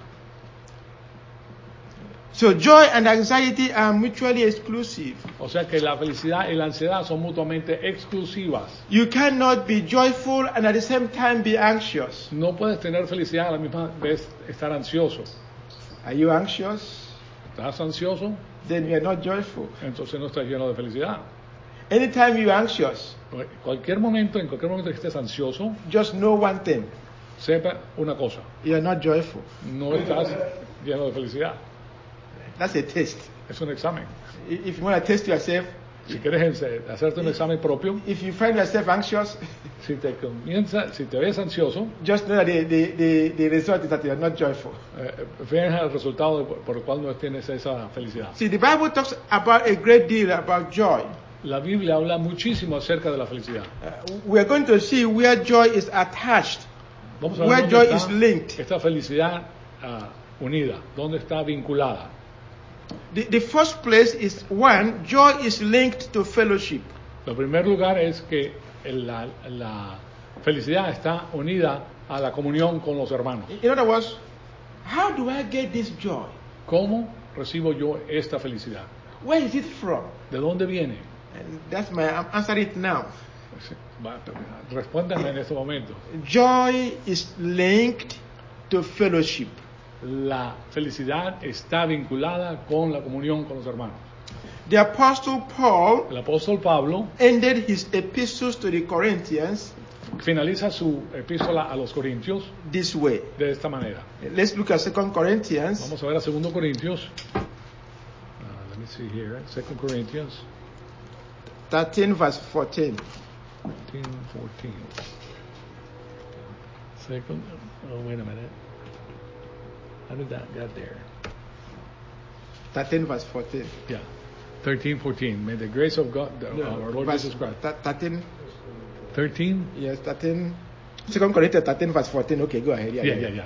Speaker 2: So joy and anxiety are mutually exclusive.
Speaker 1: O sea que la felicidad y la ansiedad son mutuamente exclusivas.
Speaker 2: You cannot be joyful and at the same time be anxious.
Speaker 1: No puedes tener felicidad a la misma vez estar ansioso.
Speaker 2: Are you anxious?
Speaker 1: ¿Estás ansioso?
Speaker 2: Then you are not joyful.
Speaker 1: Entonces no estás lleno de felicidad.
Speaker 2: Anytime you are anxious,
Speaker 1: En cualquier momento que estés ansioso,
Speaker 2: just know one thing.
Speaker 1: sepa una cosa,
Speaker 2: You are not joyful.
Speaker 1: no estás lleno de felicidad.
Speaker 2: That's a test.
Speaker 1: Es un examen.
Speaker 2: If you want to test yourself,
Speaker 1: Si quieres hacerte un examen propio,
Speaker 2: if you find yourself anxious,
Speaker 1: si te ves ansioso,
Speaker 2: just know that the result is that you are not joyful.
Speaker 1: fíjate el resultado por el cual no tienes esa felicidad.
Speaker 2: See, the Bible talks about a great deal about joy.
Speaker 1: La Biblia habla muchísimo acerca de la felicidad.
Speaker 2: We are going to see where joy is attached,
Speaker 1: Vamos a ver
Speaker 2: where
Speaker 1: dónde
Speaker 2: joy
Speaker 1: está
Speaker 2: is linked.
Speaker 1: esta felicidad unida, dónde está vinculada.
Speaker 2: The first place is one, joy is linked to fellowship.
Speaker 1: Lo primer lugar es que la felicidad está unida a la comunión con los hermanos.
Speaker 2: In other words, how do I get this joy?
Speaker 1: ¿Cómo recibo yo esta felicidad?
Speaker 2: Where is it from?
Speaker 1: ¿De dónde viene?
Speaker 2: And that's my answer it now.
Speaker 1: Respóndeme en este momento.
Speaker 2: Joy is linked to fellowship.
Speaker 1: La felicidad está vinculada con la comunión con los hermanos.
Speaker 2: The Apostle Paul
Speaker 1: El apóstol Pablo
Speaker 2: ended his epistles to the Corinthians
Speaker 1: finaliza su epístola a los Corintios
Speaker 2: this way.
Speaker 1: de esta manera.
Speaker 2: Let's look at 2 Corinthians
Speaker 1: Vamos a ver a 2 Corintios. Let me see here. 2 Corinthians
Speaker 2: 13 verse 14.
Speaker 1: 13, 14. Second, wait a minute. How did that get there?
Speaker 2: 13 verse 14.
Speaker 1: Yeah. 13, 14. May the grace of God, our Lord
Speaker 2: verse
Speaker 1: Jesus Christ.
Speaker 2: 13,
Speaker 1: 13?
Speaker 2: yes, 13. 2 Corinthians 13 verse 14. Okay, go ahead.
Speaker 1: Yeah.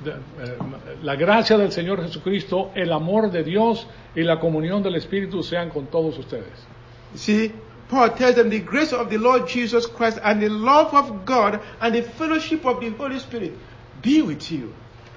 Speaker 1: La gracia del Señor Jesucristo, el amor de Dios y la comunión del Espíritu sean con todos ustedes.
Speaker 2: See, Paul tells them the grace of the Lord Jesus Christ and the love of God and the fellowship of the Holy Spirit be with you.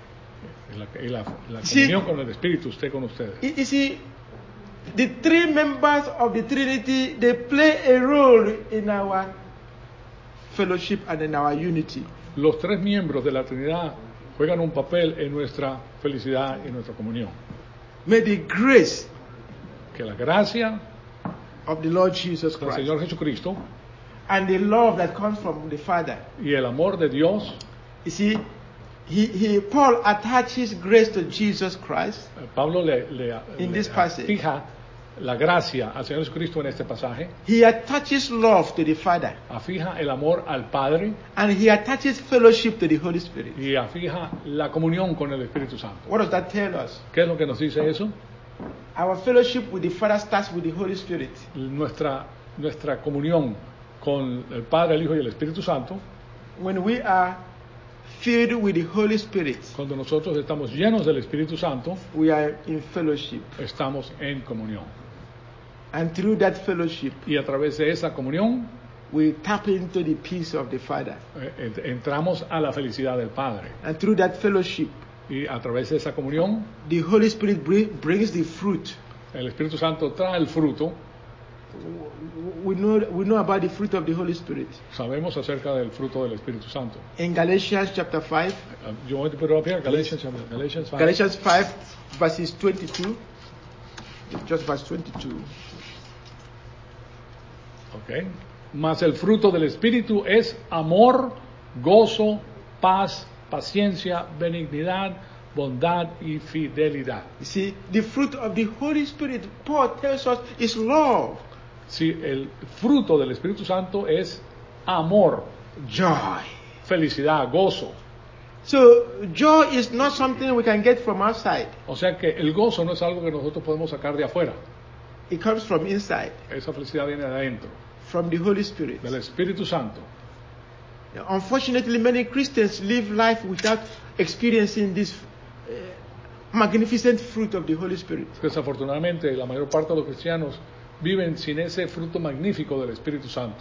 Speaker 1: Y la comunión con el Espíritu esté con ustedes.
Speaker 2: You see, the three members of the Trinity, they play a role in our fellowship and in our unity.
Speaker 1: Los tres miembros de la Trinidad juegan un papel en nuestra felicidad y nuestra comunión.
Speaker 2: May the grace
Speaker 1: Que la gracia
Speaker 2: of the Lord Jesus
Speaker 1: del
Speaker 2: Christ
Speaker 1: Señor Jesucristo
Speaker 2: and the love that comes from the Father.
Speaker 1: y el amor de Dios.
Speaker 2: You see, Paul attaches grace to Jesus Christ
Speaker 1: Pablo le
Speaker 2: in this passage.
Speaker 1: fija la gracia al Señor Jesucristo en este pasaje,
Speaker 2: He attaches love to the Father,
Speaker 1: afija el amor al Padre
Speaker 2: and he attaches fellowship to the Holy Spirit.
Speaker 1: y afija la comunión con el Espíritu Santo.
Speaker 2: What does that tell us?
Speaker 1: ¿Qué es lo que nos dice eso?
Speaker 2: Our fellowship with the Father starts with the Holy Spirit.
Speaker 1: Nuestra comunión con el Padre, el Hijo y el Espíritu Santo,
Speaker 2: When we are filled with the Holy Spirit,
Speaker 1: cuando nosotros estamos llenos del Espíritu Santo,
Speaker 2: we are in fellowship.
Speaker 1: estamos en comunión.
Speaker 2: And through that fellowship,
Speaker 1: Y a través de esa comunión,
Speaker 2: we tap into the peace of the Father.
Speaker 1: entramos a la felicidad del Padre.
Speaker 2: And through that fellowship,
Speaker 1: Y a través de esa comunión,
Speaker 2: the Holy Spirit brings the fruit.
Speaker 1: el Espíritu Santo trae el fruto.
Speaker 2: We know about the fruit of the Holy Spirit.
Speaker 1: Sabemos acerca del fruto del Espíritu Santo.
Speaker 2: In Galatians chapter 5,
Speaker 1: You want to put it up here? Galatians 5.
Speaker 2: Galatians 5 verses 22, just verse 22.
Speaker 1: Okay. Mas el fruto del Espíritu es amor, gozo, paz, paciencia, benignidad, bondad y fidelidad.
Speaker 2: You see, the fruit of the Holy Spirit, Paul tells us, is love,
Speaker 1: Sí, el fruto del Espíritu Santo es amor,
Speaker 2: joy.
Speaker 1: felicidad, gozo.
Speaker 2: So joy is not something we can get from outside.
Speaker 1: O sea que el gozo no es algo que nosotros podemos sacar de afuera.
Speaker 2: It comes from inside,
Speaker 1: Esa felicidad viene de adentro,
Speaker 2: from the Holy Spirit.
Speaker 1: del Espíritu Santo.
Speaker 2: Unfortunately, many Christians live life without experiencing this magnificent fruit of the Holy Spirit.
Speaker 1: Desafortunadamente, la mayor parte de los cristianos viven sin ese fruto magnífico del Espíritu Santo.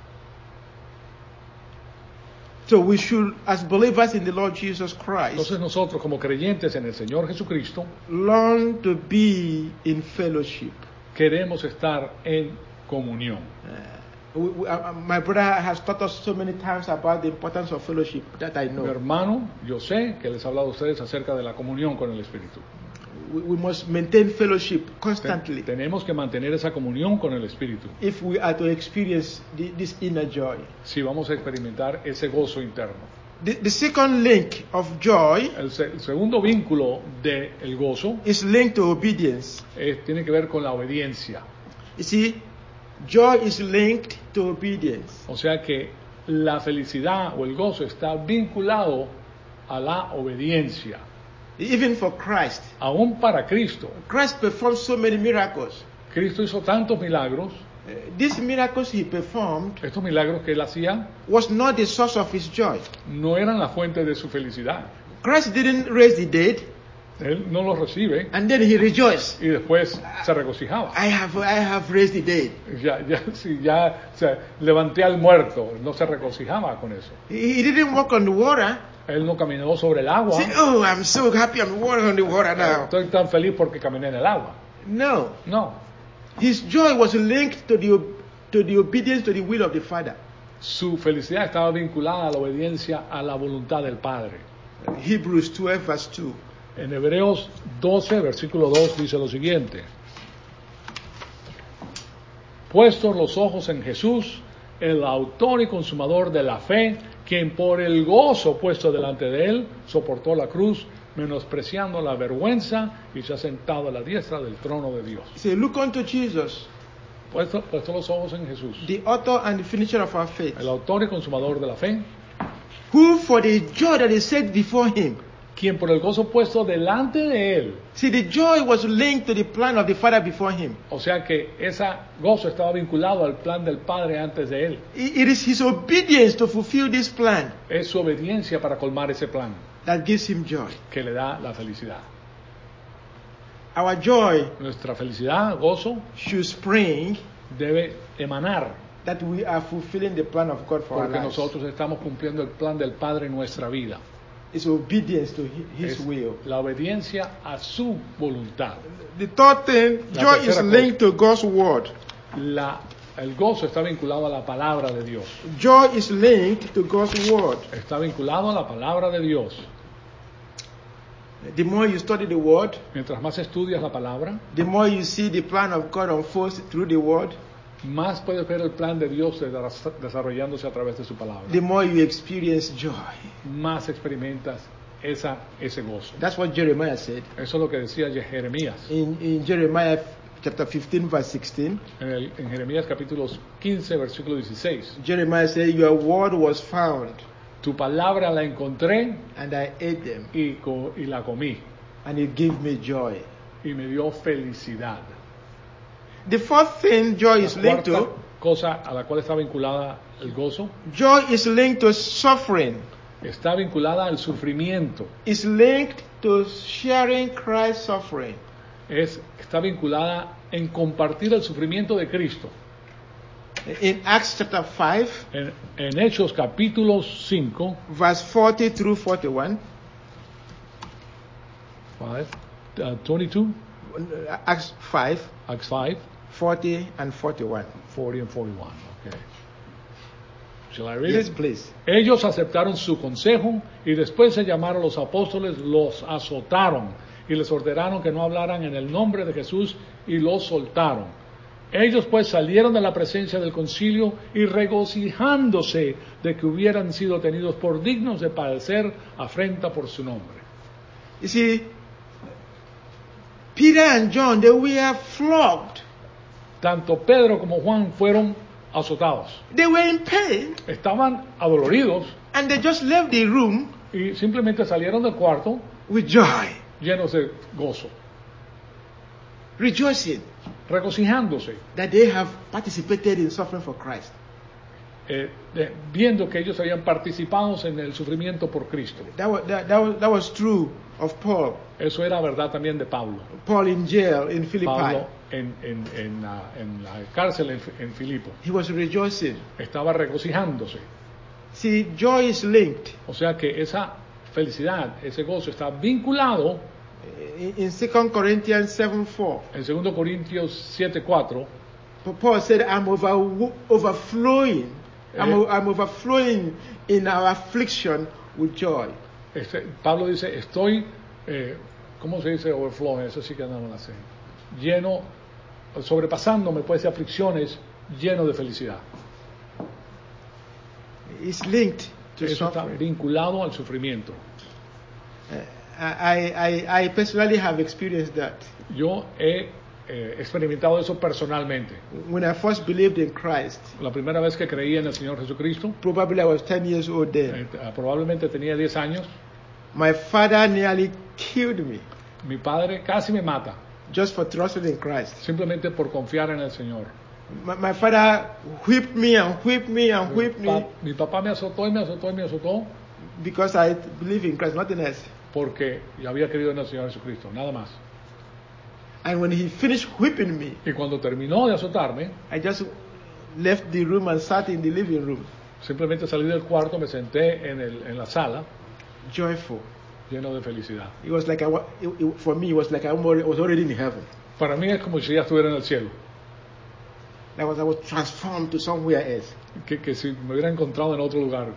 Speaker 2: So we should, as believers in the Lord Jesus Christ,
Speaker 1: Entonces nosotros, como creyentes en el Señor Jesucristo,
Speaker 2: learn to be in fellowship.
Speaker 1: queremos estar en comunión.
Speaker 2: My brother has taught us so many times about the importance of fellowship that I
Speaker 1: Mi
Speaker 2: know.
Speaker 1: hermano, yo sé que les he hablado a ustedes acerca de la comunión con el Espíritu.
Speaker 2: We must maintain fellowship constantly
Speaker 1: Tenemos que mantener esa comunión con el Espíritu
Speaker 2: if we are to experience this inner joy.
Speaker 1: si vamos a experimentar ese gozo interno.
Speaker 2: The second link of joy
Speaker 1: El segundo vínculo del gozo
Speaker 2: is linked to obedience.
Speaker 1: tiene que ver con la obediencia.
Speaker 2: You see, joy is linked to obedience.
Speaker 1: O sea que la felicidad o el gozo está vinculado a la obediencia.
Speaker 2: Even for Christ.
Speaker 1: Aún para Cristo.
Speaker 2: Christ performed so many miracles.
Speaker 1: Cristo hizo tantos milagros.
Speaker 2: These miracles he performed
Speaker 1: Estos milagros que él hacía
Speaker 2: was not the source of his joy.
Speaker 1: no eran la fuente de su felicidad.
Speaker 2: Christ didn't raise the dead
Speaker 1: Él no los recibe
Speaker 2: and then he rejoiced.
Speaker 1: y después se regocijaba.
Speaker 2: I have raised the dead.
Speaker 1: Ya levanté al muerto, no se regocijaba con eso.
Speaker 2: He didn't walk on the water.
Speaker 1: Él no caminó sobre el agua.
Speaker 2: Say, oh, I'm so happy I'm walking on the water now.
Speaker 1: Estoy tan feliz porque caminé en el agua.
Speaker 2: No.
Speaker 1: No,
Speaker 2: His joy was linked to the obedience to the will of the Father.
Speaker 1: su felicidad estaba vinculada a la obediencia a la voluntad del Padre.
Speaker 2: Hebrews 12 verse 2.
Speaker 1: En Hebreos 12, versículo 2 dice lo siguiente: puestos los ojos en Jesús, el autor y consumador de la fe, quien por el gozo puesto delante de él soportó la cruz, menospreciando la vergüenza, y se ha sentado a la diestra del trono de Dios.
Speaker 2: He said, look unto Jesus,
Speaker 1: Puestos los ojos en Jesús,
Speaker 2: the author and the finisher of our faith,
Speaker 1: el autor y consumador de la fe,
Speaker 2: who for the joy that is set before him.
Speaker 1: quien por el gozo puesto delante de él,
Speaker 2: See, the joy was linked to the plan of the Father before him.
Speaker 1: o sea que ese gozo estaba vinculado al plan del Padre antes de él.
Speaker 2: It is his obedience to fulfill this plan
Speaker 1: Es su obediencia para colmar ese plan
Speaker 2: that gives him joy.
Speaker 1: que le da la felicidad.
Speaker 2: Our joy
Speaker 1: Nuestra felicidad, gozo,
Speaker 2: should spring
Speaker 1: debe emanar
Speaker 2: that we are fulfilling the plan of God for our
Speaker 1: porque
Speaker 2: lives.
Speaker 1: nosotros estamos cumpliendo el plan del Padre en nuestra vida.
Speaker 2: It's obedience to his
Speaker 1: Es
Speaker 2: will.
Speaker 1: la obediencia a su voluntad.
Speaker 2: The third thing,
Speaker 1: La
Speaker 2: joy is
Speaker 1: tercera
Speaker 2: linked to God's word.
Speaker 1: El gozo está vinculado a la palabra de Dios.
Speaker 2: Joy is linked to God's word.
Speaker 1: Está vinculado a la palabra de Dios.
Speaker 2: The more you study the word,
Speaker 1: Mientras más estudias la palabra,
Speaker 2: the more you see the plan of God unfold through the word,
Speaker 1: más puedes ver el plan de Dios desarrollándose a través de su palabra.
Speaker 2: the more you experience joy.
Speaker 1: Más experimentas ese gozo.
Speaker 2: That's what Jeremiah said.
Speaker 1: Eso es lo que decía Jeremías.
Speaker 2: In Jeremiah chapter 15 verse 16,
Speaker 1: En Jeremías capítulo 15, versículo 16.
Speaker 2: Jeremiah said, your word was found
Speaker 1: Tu palabra la encontré
Speaker 2: and I ate them
Speaker 1: y la comí
Speaker 2: and it gave me joy.
Speaker 1: y me dio felicidad.
Speaker 2: The fourth thing joy is
Speaker 1: La
Speaker 2: linked
Speaker 1: cuarta
Speaker 2: to,
Speaker 1: cosa a la cual está vinculada el gozo
Speaker 2: joy is linked to suffering.
Speaker 1: está vinculada al sufrimiento.
Speaker 2: It's linked to sharing Christ's suffering.
Speaker 1: Está vinculada en compartir el sufrimiento de Cristo.
Speaker 2: In Acts chapter 5,
Speaker 1: En Hechos capítulo 5,
Speaker 2: verse 40 through 41,
Speaker 1: 22,
Speaker 2: Acts 5,
Speaker 1: Acts 5,
Speaker 2: 40 and 41.
Speaker 1: 40 and 41. Okay. Shall I read
Speaker 2: Yes,
Speaker 1: it?
Speaker 2: please.
Speaker 1: Ellos aceptaron su consejo y después se llamaron los apóstoles, los azotaron y les ordenaron que no hablaran en el nombre de Jesús y los soltaron. Ellos pues salieron de la presencia del concilio y regocijándose de que hubieran sido tenidos por dignos de padecer afrenta por su nombre.
Speaker 2: You see, Peter and John, they were flogged.
Speaker 1: Tanto Pedro como Juan fueron azotados.
Speaker 2: They were in pain,
Speaker 1: Estaban adoloridos
Speaker 2: and they just left the room
Speaker 1: y simplemente salieron del cuarto
Speaker 2: with joy,
Speaker 1: llenos de gozo,
Speaker 2: rejoicing
Speaker 1: regocijándose,
Speaker 2: that they have participated in suffering for Christ.
Speaker 1: viendo que ellos habían participado en el sufrimiento por Cristo.
Speaker 2: That was true of Paul.
Speaker 1: Eso era verdad también de Pablo.
Speaker 2: Paul in jail in Philippi.
Speaker 1: Pablo en la cárcel en Filipo.
Speaker 2: He was rejoicing.
Speaker 1: Estaba regocijándose.
Speaker 2: See, joy is linked.
Speaker 1: O sea que esa felicidad, ese gozo está vinculado
Speaker 2: In 2 Corinthians 7:4.
Speaker 1: en 2 Corintios 7:4.
Speaker 2: Paul said, I'm overflowing. I'm overflowing in our affliction with joy.
Speaker 1: Pablo dice, estoy, ¿cómo se dice overflow? Eso sí que no lo sé. Lleno, sobrepasándome pues de aflicciones, lleno de felicidad.
Speaker 2: It's linked to
Speaker 1: Eso está
Speaker 2: suffering.
Speaker 1: vinculado al sufrimiento.
Speaker 2: I personally have experienced that.
Speaker 1: Yo he experimentado eso personalmente.
Speaker 2: When I first believed in Christ,
Speaker 1: La primera vez que creí en el Señor Jesucristo,
Speaker 2: probably I was 10 years old then.
Speaker 1: probablemente tenía 10 años.
Speaker 2: My father nearly killed me
Speaker 1: Mi padre casi me mata,
Speaker 2: just for trusting in Christ.
Speaker 1: simplemente por confiar en el Señor.
Speaker 2: My father whipped me and whipped me and whipped me
Speaker 1: Mi papá me azotó y me azotó y me azotó
Speaker 2: because I believe in Christ, nothing else.
Speaker 1: porque yo había creído en el Señor Jesucristo, nada más.
Speaker 2: And when he finished whipping me,
Speaker 1: Y cuando terminó de azotarme,
Speaker 2: I just left the room and sat in the living room,
Speaker 1: simplemente salí del cuarto, me senté en la sala,
Speaker 2: joyful.
Speaker 1: lleno de felicidad.
Speaker 2: It was like for me, it was like I was already in heaven.
Speaker 1: Para mí es como si ya estuviera en el cielo,
Speaker 2: I was transformed to somewhere else.
Speaker 1: que si me hubiera encontrado en otro lugar.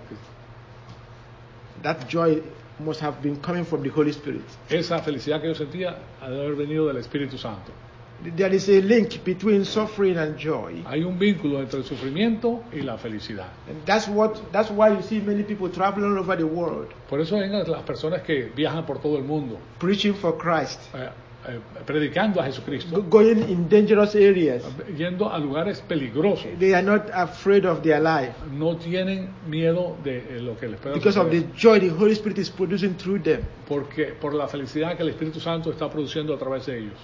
Speaker 2: That joy must have been coming from the Holy Spirit.
Speaker 1: Esa felicidad que yo sentía ha de haber venido del Espíritu Santo.
Speaker 2: There is a link between suffering and joy.
Speaker 1: Hay un vínculo entre el sufrimiento y la felicidad.
Speaker 2: And that's why you see many people traveling all over the world,
Speaker 1: Por eso ven las personas que viajan por todo el mundo,
Speaker 2: preaching for Christ,
Speaker 1: predicando a Jesucristo,
Speaker 2: going in dangerous areas.
Speaker 1: yendo a lugares peligrosos.
Speaker 2: They are not afraid of their life
Speaker 1: No tienen miedo de lo que les pueda
Speaker 2: because of the
Speaker 1: suceder,
Speaker 2: joy the Holy Spirit is producing through them.
Speaker 1: porque por la felicidad que el Espíritu Santo está produciendo a través de ellos.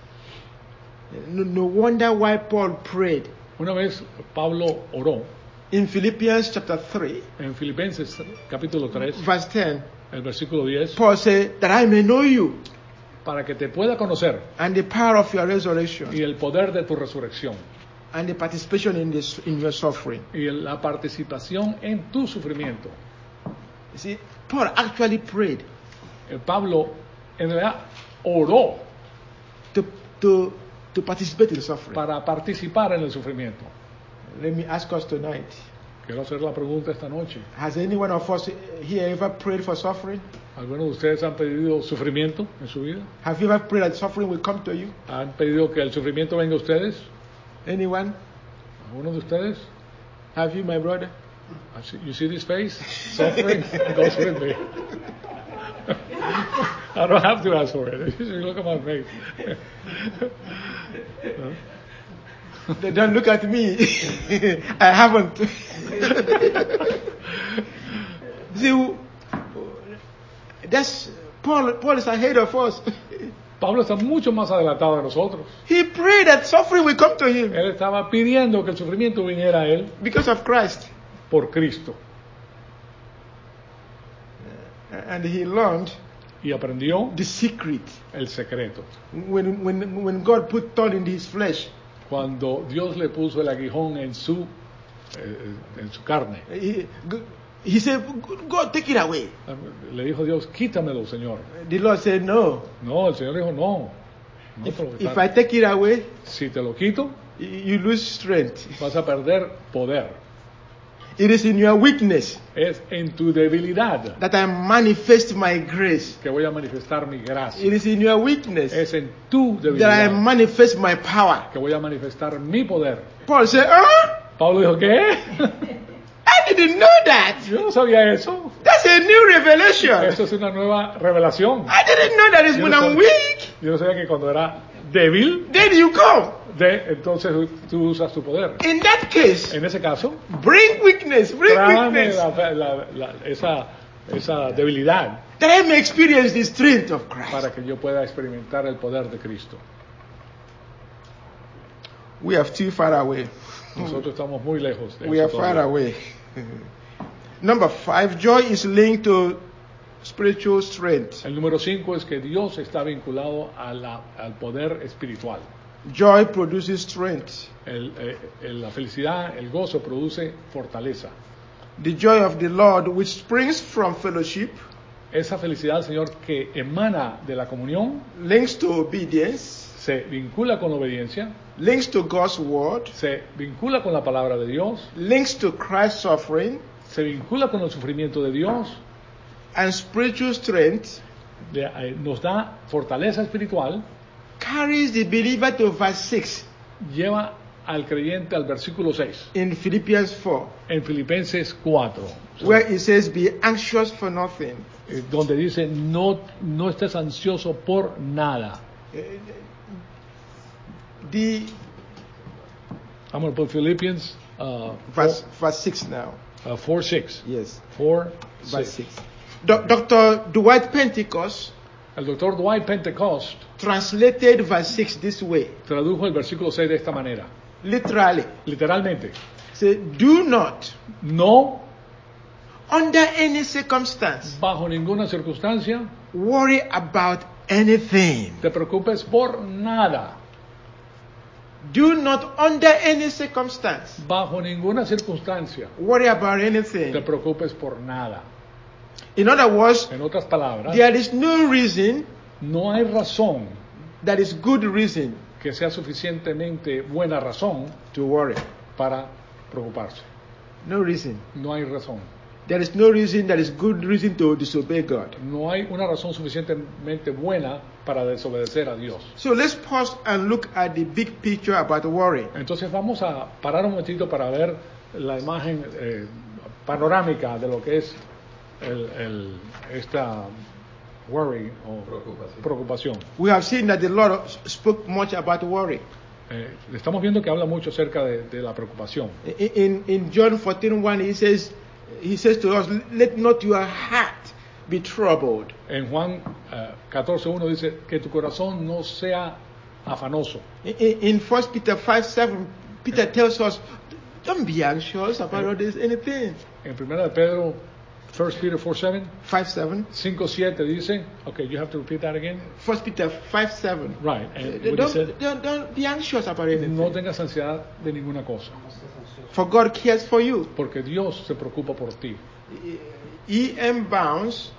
Speaker 2: No wonder why Paul prayed.
Speaker 1: Una vez Pablo oró
Speaker 2: In Philippians chapter 3,
Speaker 1: en Filipenses capítulo 3,
Speaker 2: verse 10,
Speaker 1: el versículo 10,
Speaker 2: Paul said, that I may know you
Speaker 1: para que te pueda conocer
Speaker 2: and the power of your resurrection
Speaker 1: y el poder de tu resurrección
Speaker 2: and the participation in your suffering.
Speaker 1: y la participación en tu sufrimiento.
Speaker 2: You see, Paul actually prayed
Speaker 1: Pablo en realidad oró
Speaker 2: to participate in suffering.
Speaker 1: para participar en el sufrimiento.
Speaker 2: Let me ask us tonight,
Speaker 1: Quiero hacer la pregunta esta noche.
Speaker 2: has any one of us here ever prayed for suffering?
Speaker 1: ¿Algunos de ustedes han pedido sufrimiento en su vida?
Speaker 2: Have you ever prayed that suffering will come to you?
Speaker 1: ¿Han pedido que el sufrimiento venga a ustedes?
Speaker 2: Anyone?
Speaker 1: ¿Algunos de ustedes?
Speaker 2: Have you, my brother?
Speaker 1: You see this face? Suffering goes with me. I don't have to ask for it. Look at my face.
Speaker 2: They don't look at me. I haven't. See, that's Paul is ahead of us.
Speaker 1: Pablo está mucho más adelantado de nosotros.
Speaker 2: He prayed that suffering will come to him
Speaker 1: Él estaba pidiendo que el sufrimiento viniera a él
Speaker 2: because of Christ.
Speaker 1: por Cristo.
Speaker 2: And he learned
Speaker 1: Y aprendió
Speaker 2: the secret.
Speaker 1: el secreto.
Speaker 2: When God put thorn in his flesh,
Speaker 1: Cuando Dios le puso el aguijón en su carne,
Speaker 2: he said, God, take it away.
Speaker 1: le dijo Dios, quítamelo, Señor.
Speaker 2: The Lord said, no.
Speaker 1: No, el Señor dijo, no. No te lo
Speaker 2: If I take it away,
Speaker 1: Si te lo quito,
Speaker 2: you lose strength.
Speaker 1: vas a perder poder.
Speaker 2: It is in your weakness
Speaker 1: Es en tu debilidad
Speaker 2: that I manifest my grace.
Speaker 1: que voy a manifestar mi gracia.
Speaker 2: It is in your weakness
Speaker 1: Es en tu
Speaker 2: that I
Speaker 1: debilidad
Speaker 2: manifest my power.
Speaker 1: que voy a manifestar mi poder.
Speaker 2: Paul said,
Speaker 1: Pablo dijo, ¿qué?
Speaker 2: I didn't know that.
Speaker 1: Yo no sabía eso.
Speaker 2: That's a new revelation.
Speaker 1: Eso es una nueva revelación.
Speaker 2: I didn't know that it's
Speaker 1: Yo
Speaker 2: when
Speaker 1: no
Speaker 2: I'm
Speaker 1: sabía-
Speaker 2: weak,
Speaker 1: Yo no sabía que cuando era débil,
Speaker 2: then you come.
Speaker 1: entonces tú usas tu poder.
Speaker 2: In that case,
Speaker 1: En ese caso,
Speaker 2: bring weakness, bring
Speaker 1: tráeme
Speaker 2: weakness,
Speaker 1: esa debilidad
Speaker 2: that I may experience the strength of Christ.
Speaker 1: para que yo pueda experimentar el poder de Cristo.
Speaker 2: We are too far away.
Speaker 1: Nosotros estamos muy lejos de
Speaker 2: We are
Speaker 1: eso
Speaker 2: far
Speaker 1: todavía.
Speaker 2: away. Number 5, joy is linked to spiritual strength.
Speaker 1: El número 5 es que Dios está vinculado al poder espiritual.
Speaker 2: Joy produces strength.
Speaker 1: La felicidad, el gozo produce fortaleza.
Speaker 2: The joy of the Lord, which springs from fellowship,
Speaker 1: Esa felicidad, Señor, que emana de la comunión,
Speaker 2: links to obedience,
Speaker 1: se vincula con la obediencia,
Speaker 2: links to God's word,
Speaker 1: se vincula con la palabra de Dios,
Speaker 2: links to Christ's suffering,
Speaker 1: se vincula con el sufrimiento de Dios,
Speaker 2: and spiritual strength
Speaker 1: nos da fortaleza espiritual,
Speaker 2: carries the believer to verse 6
Speaker 1: lleva al creyente al versículo 6,
Speaker 2: in Philippians 4,
Speaker 1: en Filipenses 4,
Speaker 2: where it says, be anxious for nothing.
Speaker 1: donde dice, no estés ansioso por nada.
Speaker 2: The
Speaker 1: I'm going to put Philippians
Speaker 2: verse 6 now.
Speaker 1: 4:6.
Speaker 2: Yes,
Speaker 1: 4,
Speaker 2: verse
Speaker 1: 6.
Speaker 2: 6. Dr. Dwight Pentecost
Speaker 1: El doctor Dwight Pentecost
Speaker 2: translated verse 6 this way.
Speaker 1: tradujo el versículo 6 de esta manera.
Speaker 2: Literally.
Speaker 1: Literalmente,
Speaker 2: Say, do not,
Speaker 1: no
Speaker 2: under any circumstance,
Speaker 1: bajo ninguna circunstancia
Speaker 2: worry about anything.
Speaker 1: te preocupes por nada.
Speaker 2: Do not, under any circumstance,
Speaker 1: Bajo ninguna circunstancia
Speaker 2: worry about
Speaker 1: te
Speaker 2: anything.
Speaker 1: preocupes por nada.
Speaker 2: In other words,
Speaker 1: En otras palabras,
Speaker 2: there is no reason
Speaker 1: no hay razón
Speaker 2: that is good reason
Speaker 1: que sea suficientemente buena razón
Speaker 2: to worry.
Speaker 1: para preocuparse.
Speaker 2: No reason.
Speaker 1: No hay razón.
Speaker 2: There is no reason that is good reason to disobey God.
Speaker 1: No hay una razón suficientemente buena para desobedecer a Dios.
Speaker 2: So let's pause and look at the big picture about worry.
Speaker 1: Entonces vamos a parar un momentito para ver la imagen panorámica de lo que es esta worry o preocupación.
Speaker 2: We have seen that the Lord spoke much about worry.
Speaker 1: Estamos viendo que habla mucho acerca de la preocupación.
Speaker 2: In John 14:1, he says to us, let not your heart be troubled.
Speaker 1: En Juan 14:1 dice que tu corazón no sea afanoso.
Speaker 2: In 1 Peter 5:7, Peter tells us, don't be anxious about all this, anything.
Speaker 1: En 1 de Pedro, 1 Peter 4:7,
Speaker 2: 5:7.
Speaker 1: 5:7 dice, okay, you have to repeat that again.
Speaker 2: 1 Peter 5:7.
Speaker 1: Right. And what he said,
Speaker 2: Don't be anxious about anything.
Speaker 1: no tengas ansiedad de ninguna cosa,
Speaker 2: For God cares for you.
Speaker 1: porque Dios se preocupa por ti.
Speaker 2: E.M. Bounds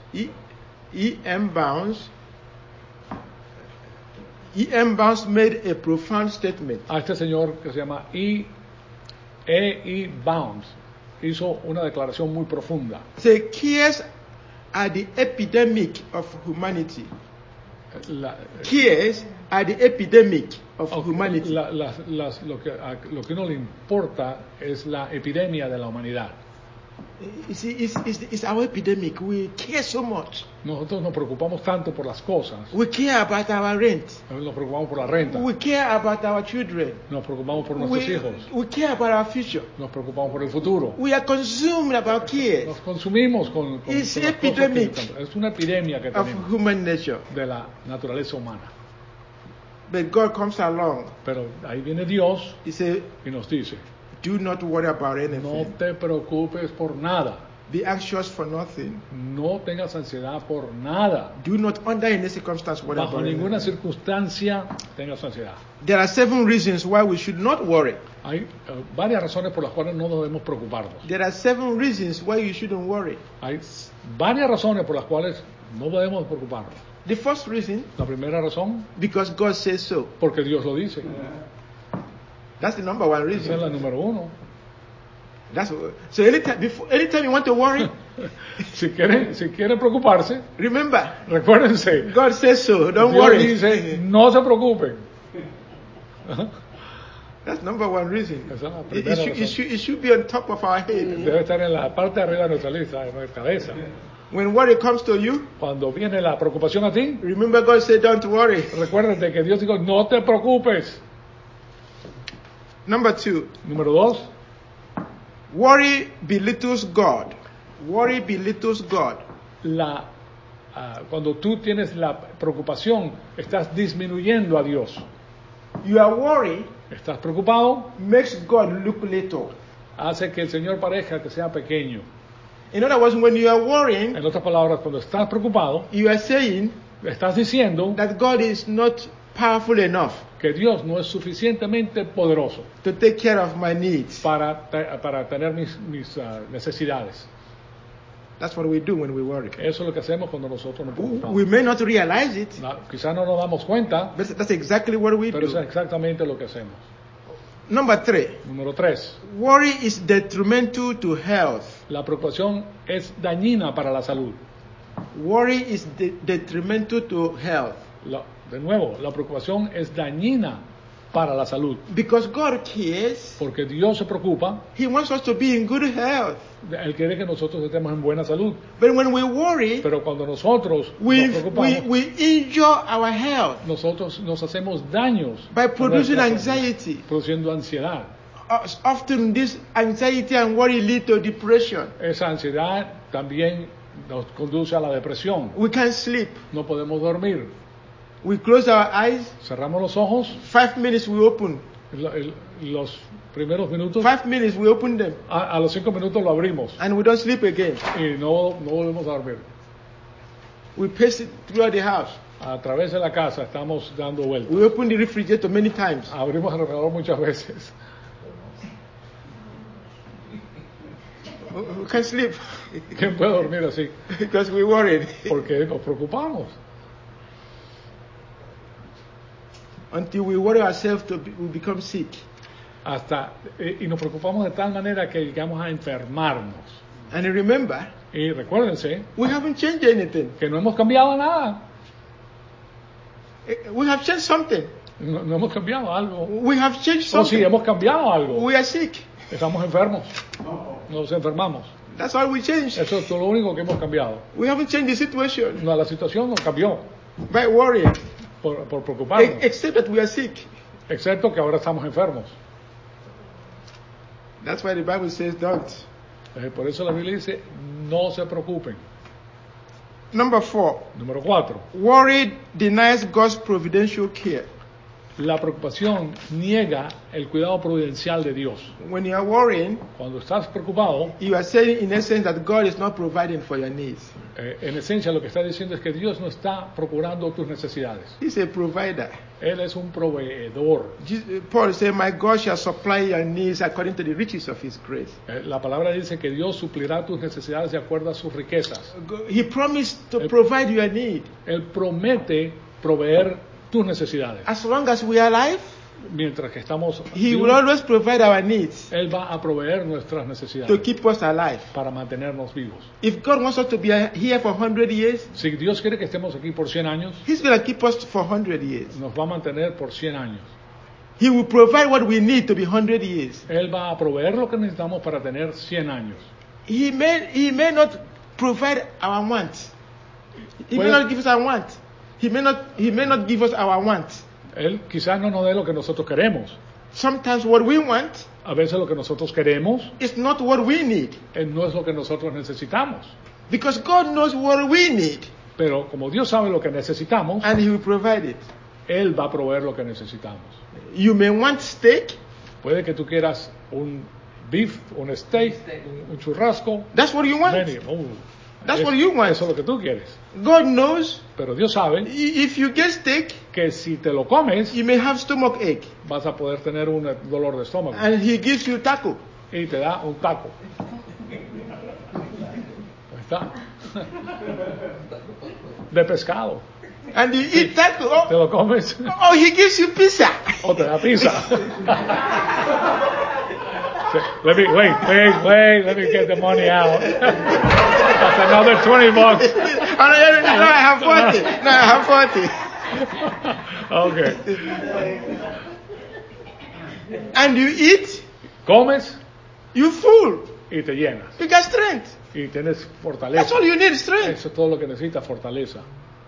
Speaker 2: made a profound statement.
Speaker 1: A este señor que se llama E.E. Bounds hizo una declaración muy profunda.
Speaker 2: Say, cares are the epidemic of humanity. Cares are the epidemic of humanity.
Speaker 1: Lo que no le importa es la epidemia de la humanidad.
Speaker 2: You see, it's our epidemic. We care so much.
Speaker 1: Nosotros nos preocupamos tanto por las cosas,
Speaker 2: We care about our rent.
Speaker 1: nos preocupamos por la renta,
Speaker 2: We care about our children.
Speaker 1: nos preocupamos por nuestros hijos,
Speaker 2: We care about our future.
Speaker 1: nos preocupamos por el futuro.
Speaker 2: We are consumed about care
Speaker 1: Nos consumimos con
Speaker 2: It's
Speaker 1: las cosas que
Speaker 2: epidemic
Speaker 1: necesitamos. Es una epidemia que
Speaker 2: of
Speaker 1: tenemos
Speaker 2: human nature.
Speaker 1: de la naturaleza humana.
Speaker 2: But God comes along.
Speaker 1: Pero ahí viene Dios
Speaker 2: He said,
Speaker 1: y nos dice,
Speaker 2: do not worry about
Speaker 1: no
Speaker 2: anything.
Speaker 1: te preocupes por nada,
Speaker 2: Be anxious for nothing.
Speaker 1: no tengas ansiedad por nada,
Speaker 2: Do not, under any circumstance, worry
Speaker 1: bajo
Speaker 2: about
Speaker 1: ninguna
Speaker 2: anything.
Speaker 1: circunstancia tengas ansiedad.
Speaker 2: There are 7 reasons why we should not worry.
Speaker 1: Hay varias razones por las cuales no debemos preocuparnos.
Speaker 2: There are 7 reasons why you shouldn't worry.
Speaker 1: Hay varias razones por las cuales no debemos preocuparnos.
Speaker 2: The first reason,
Speaker 1: La primera razón,
Speaker 2: because God says so.
Speaker 1: porque Dios lo dice.
Speaker 2: That's the number one
Speaker 1: Esa es la
Speaker 2: reason.
Speaker 1: número 1.
Speaker 2: So anytime you want to worry,
Speaker 1: Si quieren preocuparse,
Speaker 2: remember,
Speaker 1: recuérdense,
Speaker 2: God says so. Don't
Speaker 1: Dios
Speaker 2: worry.
Speaker 1: dice, no se preocupen.
Speaker 2: That's number one reason.
Speaker 1: Esa es la
Speaker 2: It,
Speaker 1: primera razón.
Speaker 2: it should be on top of our head.
Speaker 1: Debe estar en la parte de arriba de nuestra lista, de nuestra cabeza.
Speaker 2: When worry comes to you,
Speaker 1: Cuando viene la preocupación a ti,
Speaker 2: remember God said, don't worry.
Speaker 1: recuérdate que Dios dijo, no te preocupes.
Speaker 2: Number two,
Speaker 1: Número 2,
Speaker 2: worry belittles God. Worry belittles God.
Speaker 1: cuando tú tienes la preocupación, estás disminuyendo a Dios.
Speaker 2: Your worry
Speaker 1: Estás preocupado,
Speaker 2: makes God look little.
Speaker 1: hace que el Señor parezca que sea pequeño.
Speaker 2: In other words, when you are worrying,
Speaker 1: En otras palabras, cuando estás preocupado,
Speaker 2: you are saying
Speaker 1: estás diciendo
Speaker 2: that God is not powerful enough
Speaker 1: que Dios no es suficientemente poderoso
Speaker 2: to take care of my needs.
Speaker 1: para tener mis necesidades.
Speaker 2: That's what we do when we worry.
Speaker 1: Eso es lo que hacemos cuando nosotros nos preocupamos.
Speaker 2: We may not realize it,
Speaker 1: Quizás no nos damos cuenta,
Speaker 2: but that's exactly what we
Speaker 1: pero eso
Speaker 2: do.
Speaker 1: es exactamente lo que hacemos.
Speaker 2: Number three,
Speaker 1: Número 3.
Speaker 2: worry is detrimental to health.
Speaker 1: La preocupación es dañina para la salud.
Speaker 2: Worry is detrimental to health.
Speaker 1: De nuevo, la preocupación es dañina para la salud.
Speaker 2: Because God cares,
Speaker 1: Porque Dios se preocupa,
Speaker 2: He wants us to be in good health.
Speaker 1: Él quiere que nosotros estemos en buena salud.
Speaker 2: But when we worry,
Speaker 1: Pero cuando nosotros
Speaker 2: we
Speaker 1: nos preocupamos,
Speaker 2: injure our health
Speaker 1: nosotros nos hacemos daños
Speaker 2: by
Speaker 1: a
Speaker 2: producing
Speaker 1: nuestra salud,
Speaker 2: anxiety.
Speaker 1: produciendo ansiedad.
Speaker 2: Often this anxiety and worry lead to depression.
Speaker 1: Esa ansiedad también nos conduce a la depresión.
Speaker 2: We can't sleep.
Speaker 1: No podemos dormir.
Speaker 2: We close our eyes.
Speaker 1: Cerramos los ojos,
Speaker 2: 5 minutes we open.
Speaker 1: los primeros minutos,
Speaker 2: 5 minutes we open them.
Speaker 1: a los 5 minutos lo abrimos
Speaker 2: And we don't sleep again.
Speaker 1: y no volvemos a dormir.
Speaker 2: We pace it throughout the house.
Speaker 1: A través de la casa estamos dando vueltas.
Speaker 2: We open the refrigerator many times.
Speaker 1: Abrimos el refrigerador muchas veces.
Speaker 2: We can't sleep
Speaker 1: ¿Quién puede dormir así?
Speaker 2: because we're worried.
Speaker 1: Porque nos preocupamos.
Speaker 2: Until we worry ourselves we become sick.
Speaker 1: Y nos preocupamos de tal manera que llegamos a enfermarnos.
Speaker 2: And remember,
Speaker 1: Y recuérdense
Speaker 2: we haven't changed anything.
Speaker 1: que no hemos cambiado nada.
Speaker 2: We have changed something.
Speaker 1: No hemos cambiado algo.
Speaker 2: We have changed
Speaker 1: O sí,
Speaker 2: something.
Speaker 1: hemos cambiado algo.
Speaker 2: We are sick.
Speaker 1: Estamos enfermos. Nos enfermamos.
Speaker 2: That's all we changed.
Speaker 1: Eso es todo lo único que hemos cambiado.
Speaker 2: We haven't changed the situation
Speaker 1: No, la situación no cambió
Speaker 2: by worrying,
Speaker 1: por preocuparnos.
Speaker 2: except that we are sick.
Speaker 1: Excepto que ahora estamos enfermos.
Speaker 2: That's why the Bible says don't.
Speaker 1: Por eso la Biblia dice, no se preocupen.
Speaker 2: Number 4,
Speaker 1: Número 4.
Speaker 2: worry denies God's providential care.
Speaker 1: La preocupación niega el cuidado providencial de Dios.
Speaker 2: When you are worrying,
Speaker 1: Cuando estás preocupado,
Speaker 2: you are saying in essence that God is not providing for your needs.
Speaker 1: en esencia lo que está diciendo es que Dios no está procurando tus necesidades.
Speaker 2: He's a provider.
Speaker 1: Él es un proveedor.
Speaker 2: Paul said, my God shall supply your needs according to the riches of his grace.
Speaker 1: La palabra dice que Dios suplirá tus necesidades de acuerdo a sus riquezas.
Speaker 2: He promised to provide your need.
Speaker 1: Él promete proveer tus necesidades.
Speaker 2: As long as we are alive,
Speaker 1: Mientras que estamos
Speaker 2: He
Speaker 1: vivos,
Speaker 2: will always provide our needs
Speaker 1: Él va a proveer nuestras
Speaker 2: to
Speaker 1: necesidades
Speaker 2: keep us alive.
Speaker 1: para mantenernos vivos.
Speaker 2: If God wants us to be here for 100 years,
Speaker 1: Si Dios quiere que estemos aquí por 100 años,
Speaker 2: He's going to keep us for 100 years.
Speaker 1: nos va a mantener por 100 años.
Speaker 2: He will provide what we need to be 100 years.
Speaker 1: Él va a proveer lo que necesitamos para tener 100 años.
Speaker 2: He may not provide our wants. He may
Speaker 1: Puede-
Speaker 2: not give us our wants. He may not give us our wants.
Speaker 1: Él quizás no nos dé lo que nosotros queremos.
Speaker 2: Sometimes what we want
Speaker 1: A veces lo que nosotros queremos
Speaker 2: is not what we need.
Speaker 1: no es lo que nosotros necesitamos.
Speaker 2: Because God knows what we need
Speaker 1: Pero como Dios sabe lo que necesitamos,
Speaker 2: and He will provide it.
Speaker 1: Él va a proveer lo que necesitamos.
Speaker 2: You may want steak.
Speaker 1: Puede que tú quieras un beef, un steak, un churrasco.
Speaker 2: That's what you want. That's what you want.
Speaker 1: Eso es lo que tú quieres.
Speaker 2: God knows
Speaker 1: Pero Dios sabe
Speaker 2: if you get steak,
Speaker 1: que si te lo comes,
Speaker 2: you may have stomach ache.
Speaker 1: vas a poder tener un dolor de estómago.
Speaker 2: And He gives you taco.
Speaker 1: Y te da un taco. Ahí está. De pescado.
Speaker 2: And you eat taco.
Speaker 1: Te lo comes
Speaker 2: Oh, He gives you pizza.
Speaker 1: o te da pizza. Let me get the money out. That's another $20.
Speaker 2: No, I have 40. No, I have 40.
Speaker 1: Okay.
Speaker 2: And you eat,
Speaker 1: Comes
Speaker 2: you full.
Speaker 1: y te llenas.
Speaker 2: You get strength.
Speaker 1: Y tienes
Speaker 2: That's
Speaker 1: fortaleza.
Speaker 2: all you need, strength.
Speaker 1: Eso es todo lo que necesitas, fortaleza.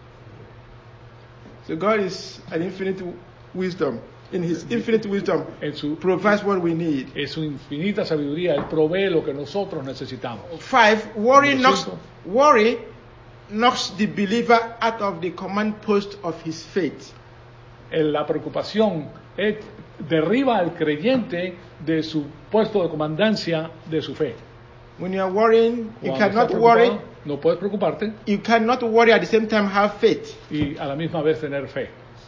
Speaker 2: So God is an infinite wisdom. In His infinite wisdom,
Speaker 1: En su,
Speaker 2: provides what we need.
Speaker 1: en su infinita sabiduría, Él provee lo que nosotros necesitamos.
Speaker 2: 5, worry
Speaker 1: Número
Speaker 2: knocks,
Speaker 1: 5.
Speaker 2: worry knocks the believer out of the command post of his faith.
Speaker 1: La preocupación derriba al creyente de su puesto de comandancia de su fe.
Speaker 2: When you are worrying, you
Speaker 1: Cuando
Speaker 2: cannot
Speaker 1: estás
Speaker 2: worry.
Speaker 1: preocupado, no puedes preocuparte
Speaker 2: You cannot worry at the same time have faith.
Speaker 1: y a la misma vez tener fe.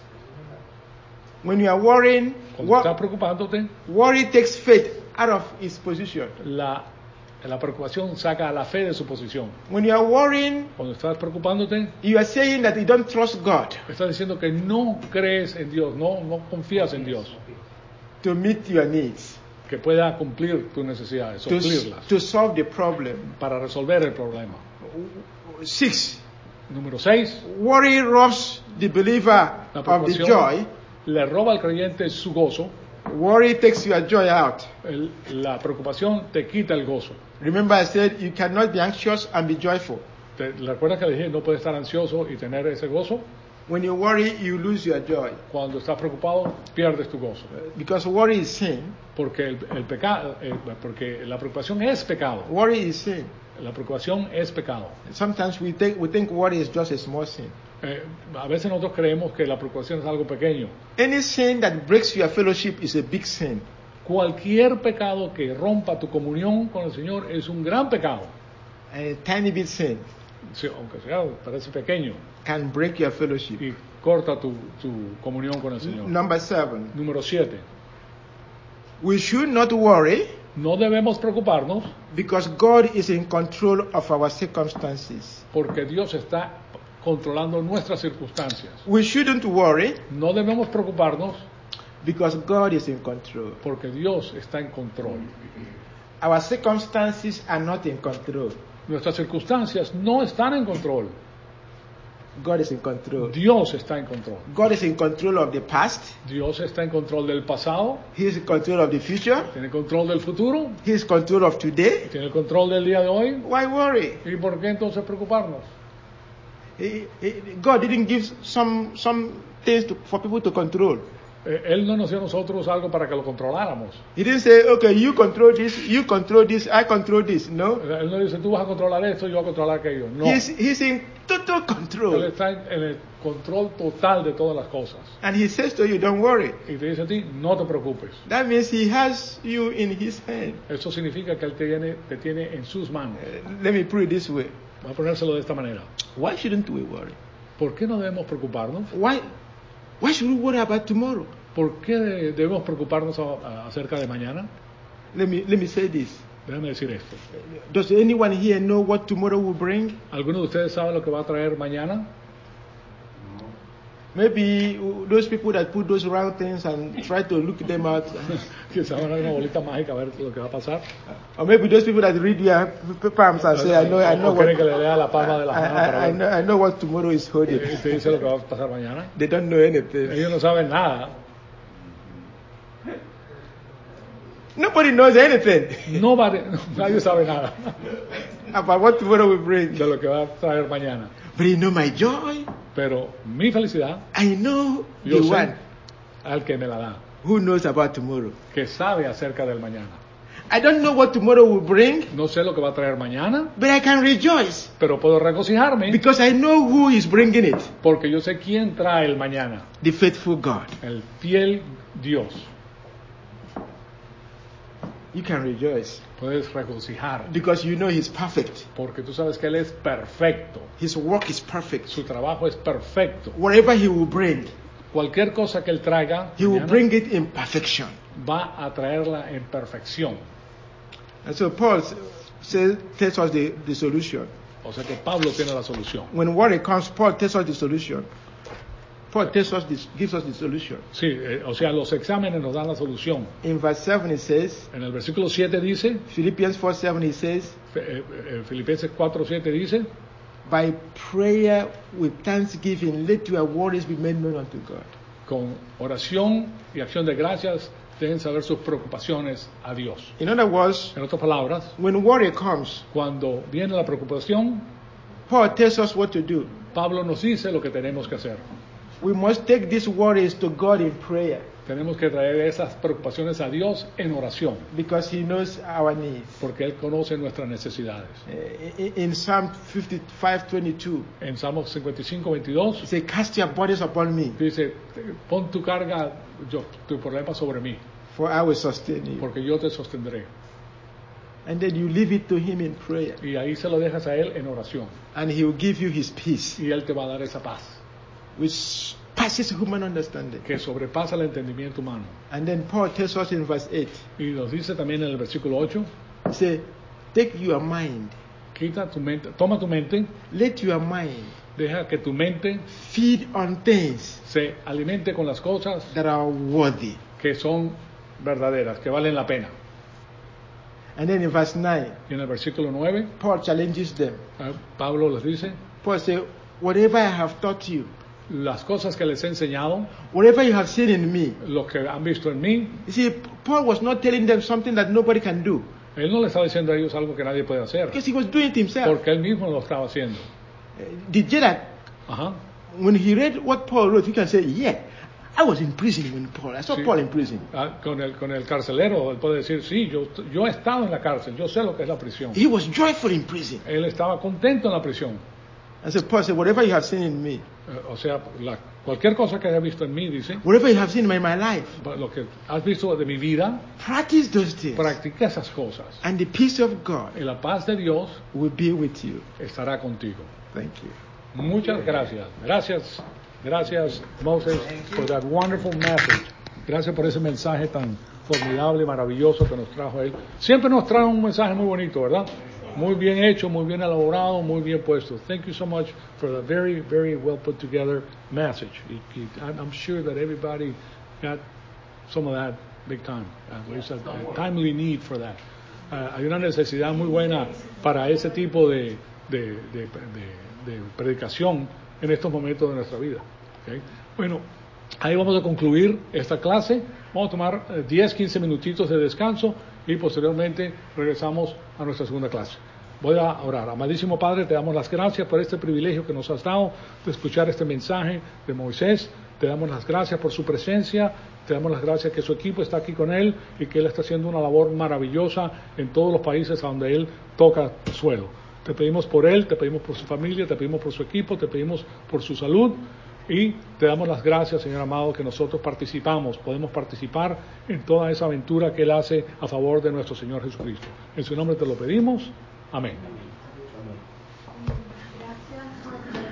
Speaker 2: When you are worrying,
Speaker 1: Cuando estás preocupándote,
Speaker 2: worry takes faith out of its position.
Speaker 1: la preocupación saca a la fe de su posición.
Speaker 2: When you are worrying,
Speaker 1: Cuando estás preocupándote,
Speaker 2: you are saying that you don't trust God
Speaker 1: estás diciendo que no crees en Dios, no confías en Dios,
Speaker 2: to meet your needs,
Speaker 1: que pueda cumplir tus necesidades, suplirlas,
Speaker 2: to solve the problem.
Speaker 1: para resolver el problema.
Speaker 2: 6,
Speaker 1: Número 6,
Speaker 2: worry robs the believer
Speaker 1: la
Speaker 2: of the
Speaker 1: preocupación
Speaker 2: joy.
Speaker 1: le roba al creyente su gozo.
Speaker 2: Worry takes your joy out.
Speaker 1: La preocupación te quita el gozo.
Speaker 2: Remember I said you cannot be anxious and be joyful.
Speaker 1: ¿Te recuerdas que le dije no puedes estar ansioso y tener ese gozo?
Speaker 2: When you worry, you lose your joy.
Speaker 1: Cuando estás preocupado, pierdes tu gozo.
Speaker 2: Because worry is sin.
Speaker 1: Porque el pecado, porque la preocupación es pecado.
Speaker 2: Worry is sin.
Speaker 1: La preocupación es pecado.
Speaker 2: Sometimes we think worry is just a small sin.
Speaker 1: A veces nosotros creemos que la preocupación es algo pequeño.
Speaker 2: Any sin that breaks your fellowship is a big sin.
Speaker 1: Cualquier pecado que rompa tu comunión con el Señor es un gran pecado.
Speaker 2: A tiny bit sin
Speaker 1: Sí, aunque sea, parece pequeño
Speaker 2: can break your fellowship.
Speaker 1: y corta tu comunión con el Señor.
Speaker 2: Number 7.
Speaker 1: Número 7.
Speaker 2: We should not worry
Speaker 1: No debemos preocuparnos
Speaker 2: because God is in control of our circumstances.
Speaker 1: porque Dios está controlando nuestras circunstancias.
Speaker 2: We shouldn't worry
Speaker 1: No debemos preocuparnos
Speaker 2: because God is in control.
Speaker 1: porque Dios está en control.
Speaker 2: Our circumstances are not in control.
Speaker 1: Nuestras circunstancias no están en control.
Speaker 2: God is in control.
Speaker 1: Dios está en control.
Speaker 2: God is in control of the past.
Speaker 1: Dios está en control del pasado,
Speaker 2: He is in control of the future.
Speaker 1: tiene control del futuro,
Speaker 2: He is in control of today.
Speaker 1: tiene el control del día de hoy.
Speaker 2: Why worry?
Speaker 1: ¿Y por qué entonces preocuparnos?
Speaker 2: God didn't give some things for people to control.
Speaker 1: Él no nos dio a nosotros algo para que lo controláramos.
Speaker 2: He didn't say, okay, you control this, I control this. No.
Speaker 1: Él no dice, tú vas a controlar esto, yo voy a controlar aquello. No.
Speaker 2: He's in total
Speaker 1: Él
Speaker 2: control.
Speaker 1: está en el control total de todas las cosas.
Speaker 2: And he says to you, don't worry.
Speaker 1: Y te dice a ti, no te preocupes.
Speaker 2: That means he has you in his hand.
Speaker 1: Eso significa que Él te tiene en sus manos.
Speaker 2: Let me put it this way.
Speaker 1: Voy a ponérselo de esta manera.
Speaker 2: Why shouldn't we worry?
Speaker 1: ¿Por qué no debemos preocuparnos?
Speaker 2: Why should we worry about tomorrow?
Speaker 1: ¿Por qué debemos preocuparnos acerca de mañana?
Speaker 2: Let me say this.
Speaker 1: Déjame decir esto.
Speaker 2: Does anyone here know what tomorrow will bring?
Speaker 1: ¿Alguno de ustedes sabe lo que va a traer mañana?
Speaker 2: Maybe those people that put those round things and try to look them out.
Speaker 1: Quizá van a una bolita mágica a ver lo que va a pasar.
Speaker 2: Or maybe those people that read your palms and say, I know
Speaker 1: ¿O quieren que le lea la palma de la mano para ver?
Speaker 2: I know what tomorrow is holding.
Speaker 1: Y te dice lo que va a pasar mañana.
Speaker 2: They don't know anything.
Speaker 1: Ellos no saben nada.
Speaker 2: Nobody knows anything
Speaker 1: Nadie sabe nada
Speaker 2: about what tomorrow will bring.
Speaker 1: de lo que va a traer mañana.
Speaker 2: But you know my joy.
Speaker 1: Pero mi felicidad,
Speaker 2: I know
Speaker 1: yo
Speaker 2: the
Speaker 1: sé
Speaker 2: one
Speaker 1: al que me la da,
Speaker 2: who knows about tomorrow.
Speaker 1: que sabe acerca del mañana.
Speaker 2: I don't know what tomorrow will bring,
Speaker 1: No sé lo que va a traer mañana,
Speaker 2: but I can rejoice
Speaker 1: pero puedo regocijarme
Speaker 2: because I know who is bringing it.
Speaker 1: porque yo sé quién trae el mañana.
Speaker 2: The faithful God.
Speaker 1: El fiel Dios.
Speaker 2: You can rejoice
Speaker 1: Puedes regocijar
Speaker 2: because you know He's perfect.
Speaker 1: porque tú sabes que Él es perfecto.
Speaker 2: His work is perfect.
Speaker 1: Su trabajo es perfecto.
Speaker 2: Whatever He will bring,
Speaker 1: Cualquier cosa que Él traiga
Speaker 2: He will
Speaker 1: mañana,
Speaker 2: bring it in perfection.
Speaker 1: va a traerla en perfección.
Speaker 2: And so Paul tells us the solution.
Speaker 1: O sea que Pablo tiene la solución.
Speaker 2: When worry comes, Paul tells us the solution. Paul gives us the solution.
Speaker 1: Sí, o sea, los exámenes nos dan la solución.
Speaker 2: In verse 7 it says,
Speaker 1: En el versículo 7 dice,
Speaker 2: Philippians 4:7 it says,
Speaker 1: Filipenses 4:7 dice,
Speaker 2: by prayer with thanksgiving, let your worries be made known unto God.
Speaker 1: con oración y acción de gracias, dejen saber sus preocupaciones a Dios.
Speaker 2: In other words,
Speaker 1: En otras palabras,
Speaker 2: when worry comes,
Speaker 1: cuando viene la preocupación,
Speaker 2: Paul tells us what to do.
Speaker 1: Pablo nos dice lo que tenemos que hacer.
Speaker 2: We must take these worries to God in prayer
Speaker 1: Tenemos que traer esas preocupaciones a Dios en oración,
Speaker 2: because He knows our needs.
Speaker 1: porque Él conoce nuestras necesidades.
Speaker 2: In Psalm 55:22,
Speaker 1: En Salmos 55:22
Speaker 2: it says, cast your burdens upon me,
Speaker 1: dice, pon tu carga, tu problema sobre mí,
Speaker 2: for I will sustain you.
Speaker 1: porque yo te sostendré.
Speaker 2: And then you leave it to Him in prayer,
Speaker 1: Y ahí se lo dejas a Él en oración,
Speaker 2: and He will give you His peace,
Speaker 1: y Él te va a dar esa paz
Speaker 2: which passes human understanding.
Speaker 1: que sobrepasa el entendimiento humano.
Speaker 2: And then Paul tells us in verse 8,
Speaker 1: Y nos dice también en el versículo 8,
Speaker 2: he says, take your mind,
Speaker 1: quita tu mente, toma tu mente,
Speaker 2: let your mind
Speaker 1: deja que tu mente
Speaker 2: feed on things
Speaker 1: se alimente con las cosas
Speaker 2: that are worthy.
Speaker 1: que son verdaderas, que valen la pena.
Speaker 2: And then in verse 9,
Speaker 1: Y en el versículo 9,
Speaker 2: Paul challenges them.
Speaker 1: Pablo les dice,
Speaker 2: Paul says, whatever I have taught you,
Speaker 1: las cosas que les he enseñado,
Speaker 2: whatever you have seen in me.
Speaker 1: lo que han visto en mí,
Speaker 2: You see, Paul was not telling them something that nobody can do,
Speaker 1: él no le está diciendo a ellos algo que nadie puede hacer,
Speaker 2: because he was doing it himself.
Speaker 1: porque él mismo lo estaba haciendo.
Speaker 2: The jailer,
Speaker 1: Ajá.
Speaker 2: when he read what Paul wrote, he can say, yeah, I was in prison when Paul, I saw
Speaker 1: Sí.
Speaker 2: Paul in prison.
Speaker 1: Con el carcelero, él puede decir, sí, yo he estado en la cárcel, yo sé lo que es la prisión.
Speaker 2: He was joyful in prison.
Speaker 1: Él estaba contento en la prisión.
Speaker 2: And so Paul said, whatever you have seen in me,
Speaker 1: O sea, cualquier cosa que hayas visto en mí, dice,
Speaker 2: whatever you have seen in my life,
Speaker 1: lo que has visto de mi vida,
Speaker 2: practice those things,
Speaker 1: practica esas cosas.
Speaker 2: and the peace of God
Speaker 1: Y la paz de Dios
Speaker 2: will be with you.
Speaker 1: estará contigo.
Speaker 2: Thank you.
Speaker 1: Muchas gracias. Gracias, Moses, por that wonderful message. Gracias por ese mensaje tan formidable y maravilloso que nos trajo él. Siempre nos trae un mensaje muy bonito, ¿verdad? Muy bien hecho, muy bien elaborado, muy bien puesto. Thank you so much for the very, very well put together message. I'm sure that everybody got some of that big time. There's a timely need for that. Hay una necesidad muy buena para ese tipo de predicación en estos momentos de nuestra vida. ¿Okay? Bueno, ahí vamos a concluir esta clase. Vamos a tomar 10-15 minutitos de descanso y posteriormente regresamos a nuestra segunda clase. Voy a orar. Amadísimo Padre, te damos las gracias por este privilegio que nos has dado de escuchar este mensaje de Moisés. Te damos las gracias por su presencia. Te damos las gracias que su equipo está aquí con él y que él está haciendo una labor maravillosa en todos los países a donde él toca suelo. Te pedimos por él, te pedimos por su familia, te pedimos por su equipo, te pedimos por su salud y te damos las gracias, Señor amado, que nosotros podemos participar en toda esa aventura que él hace a favor de nuestro Señor Jesucristo. En su nombre te lo pedimos. Amén.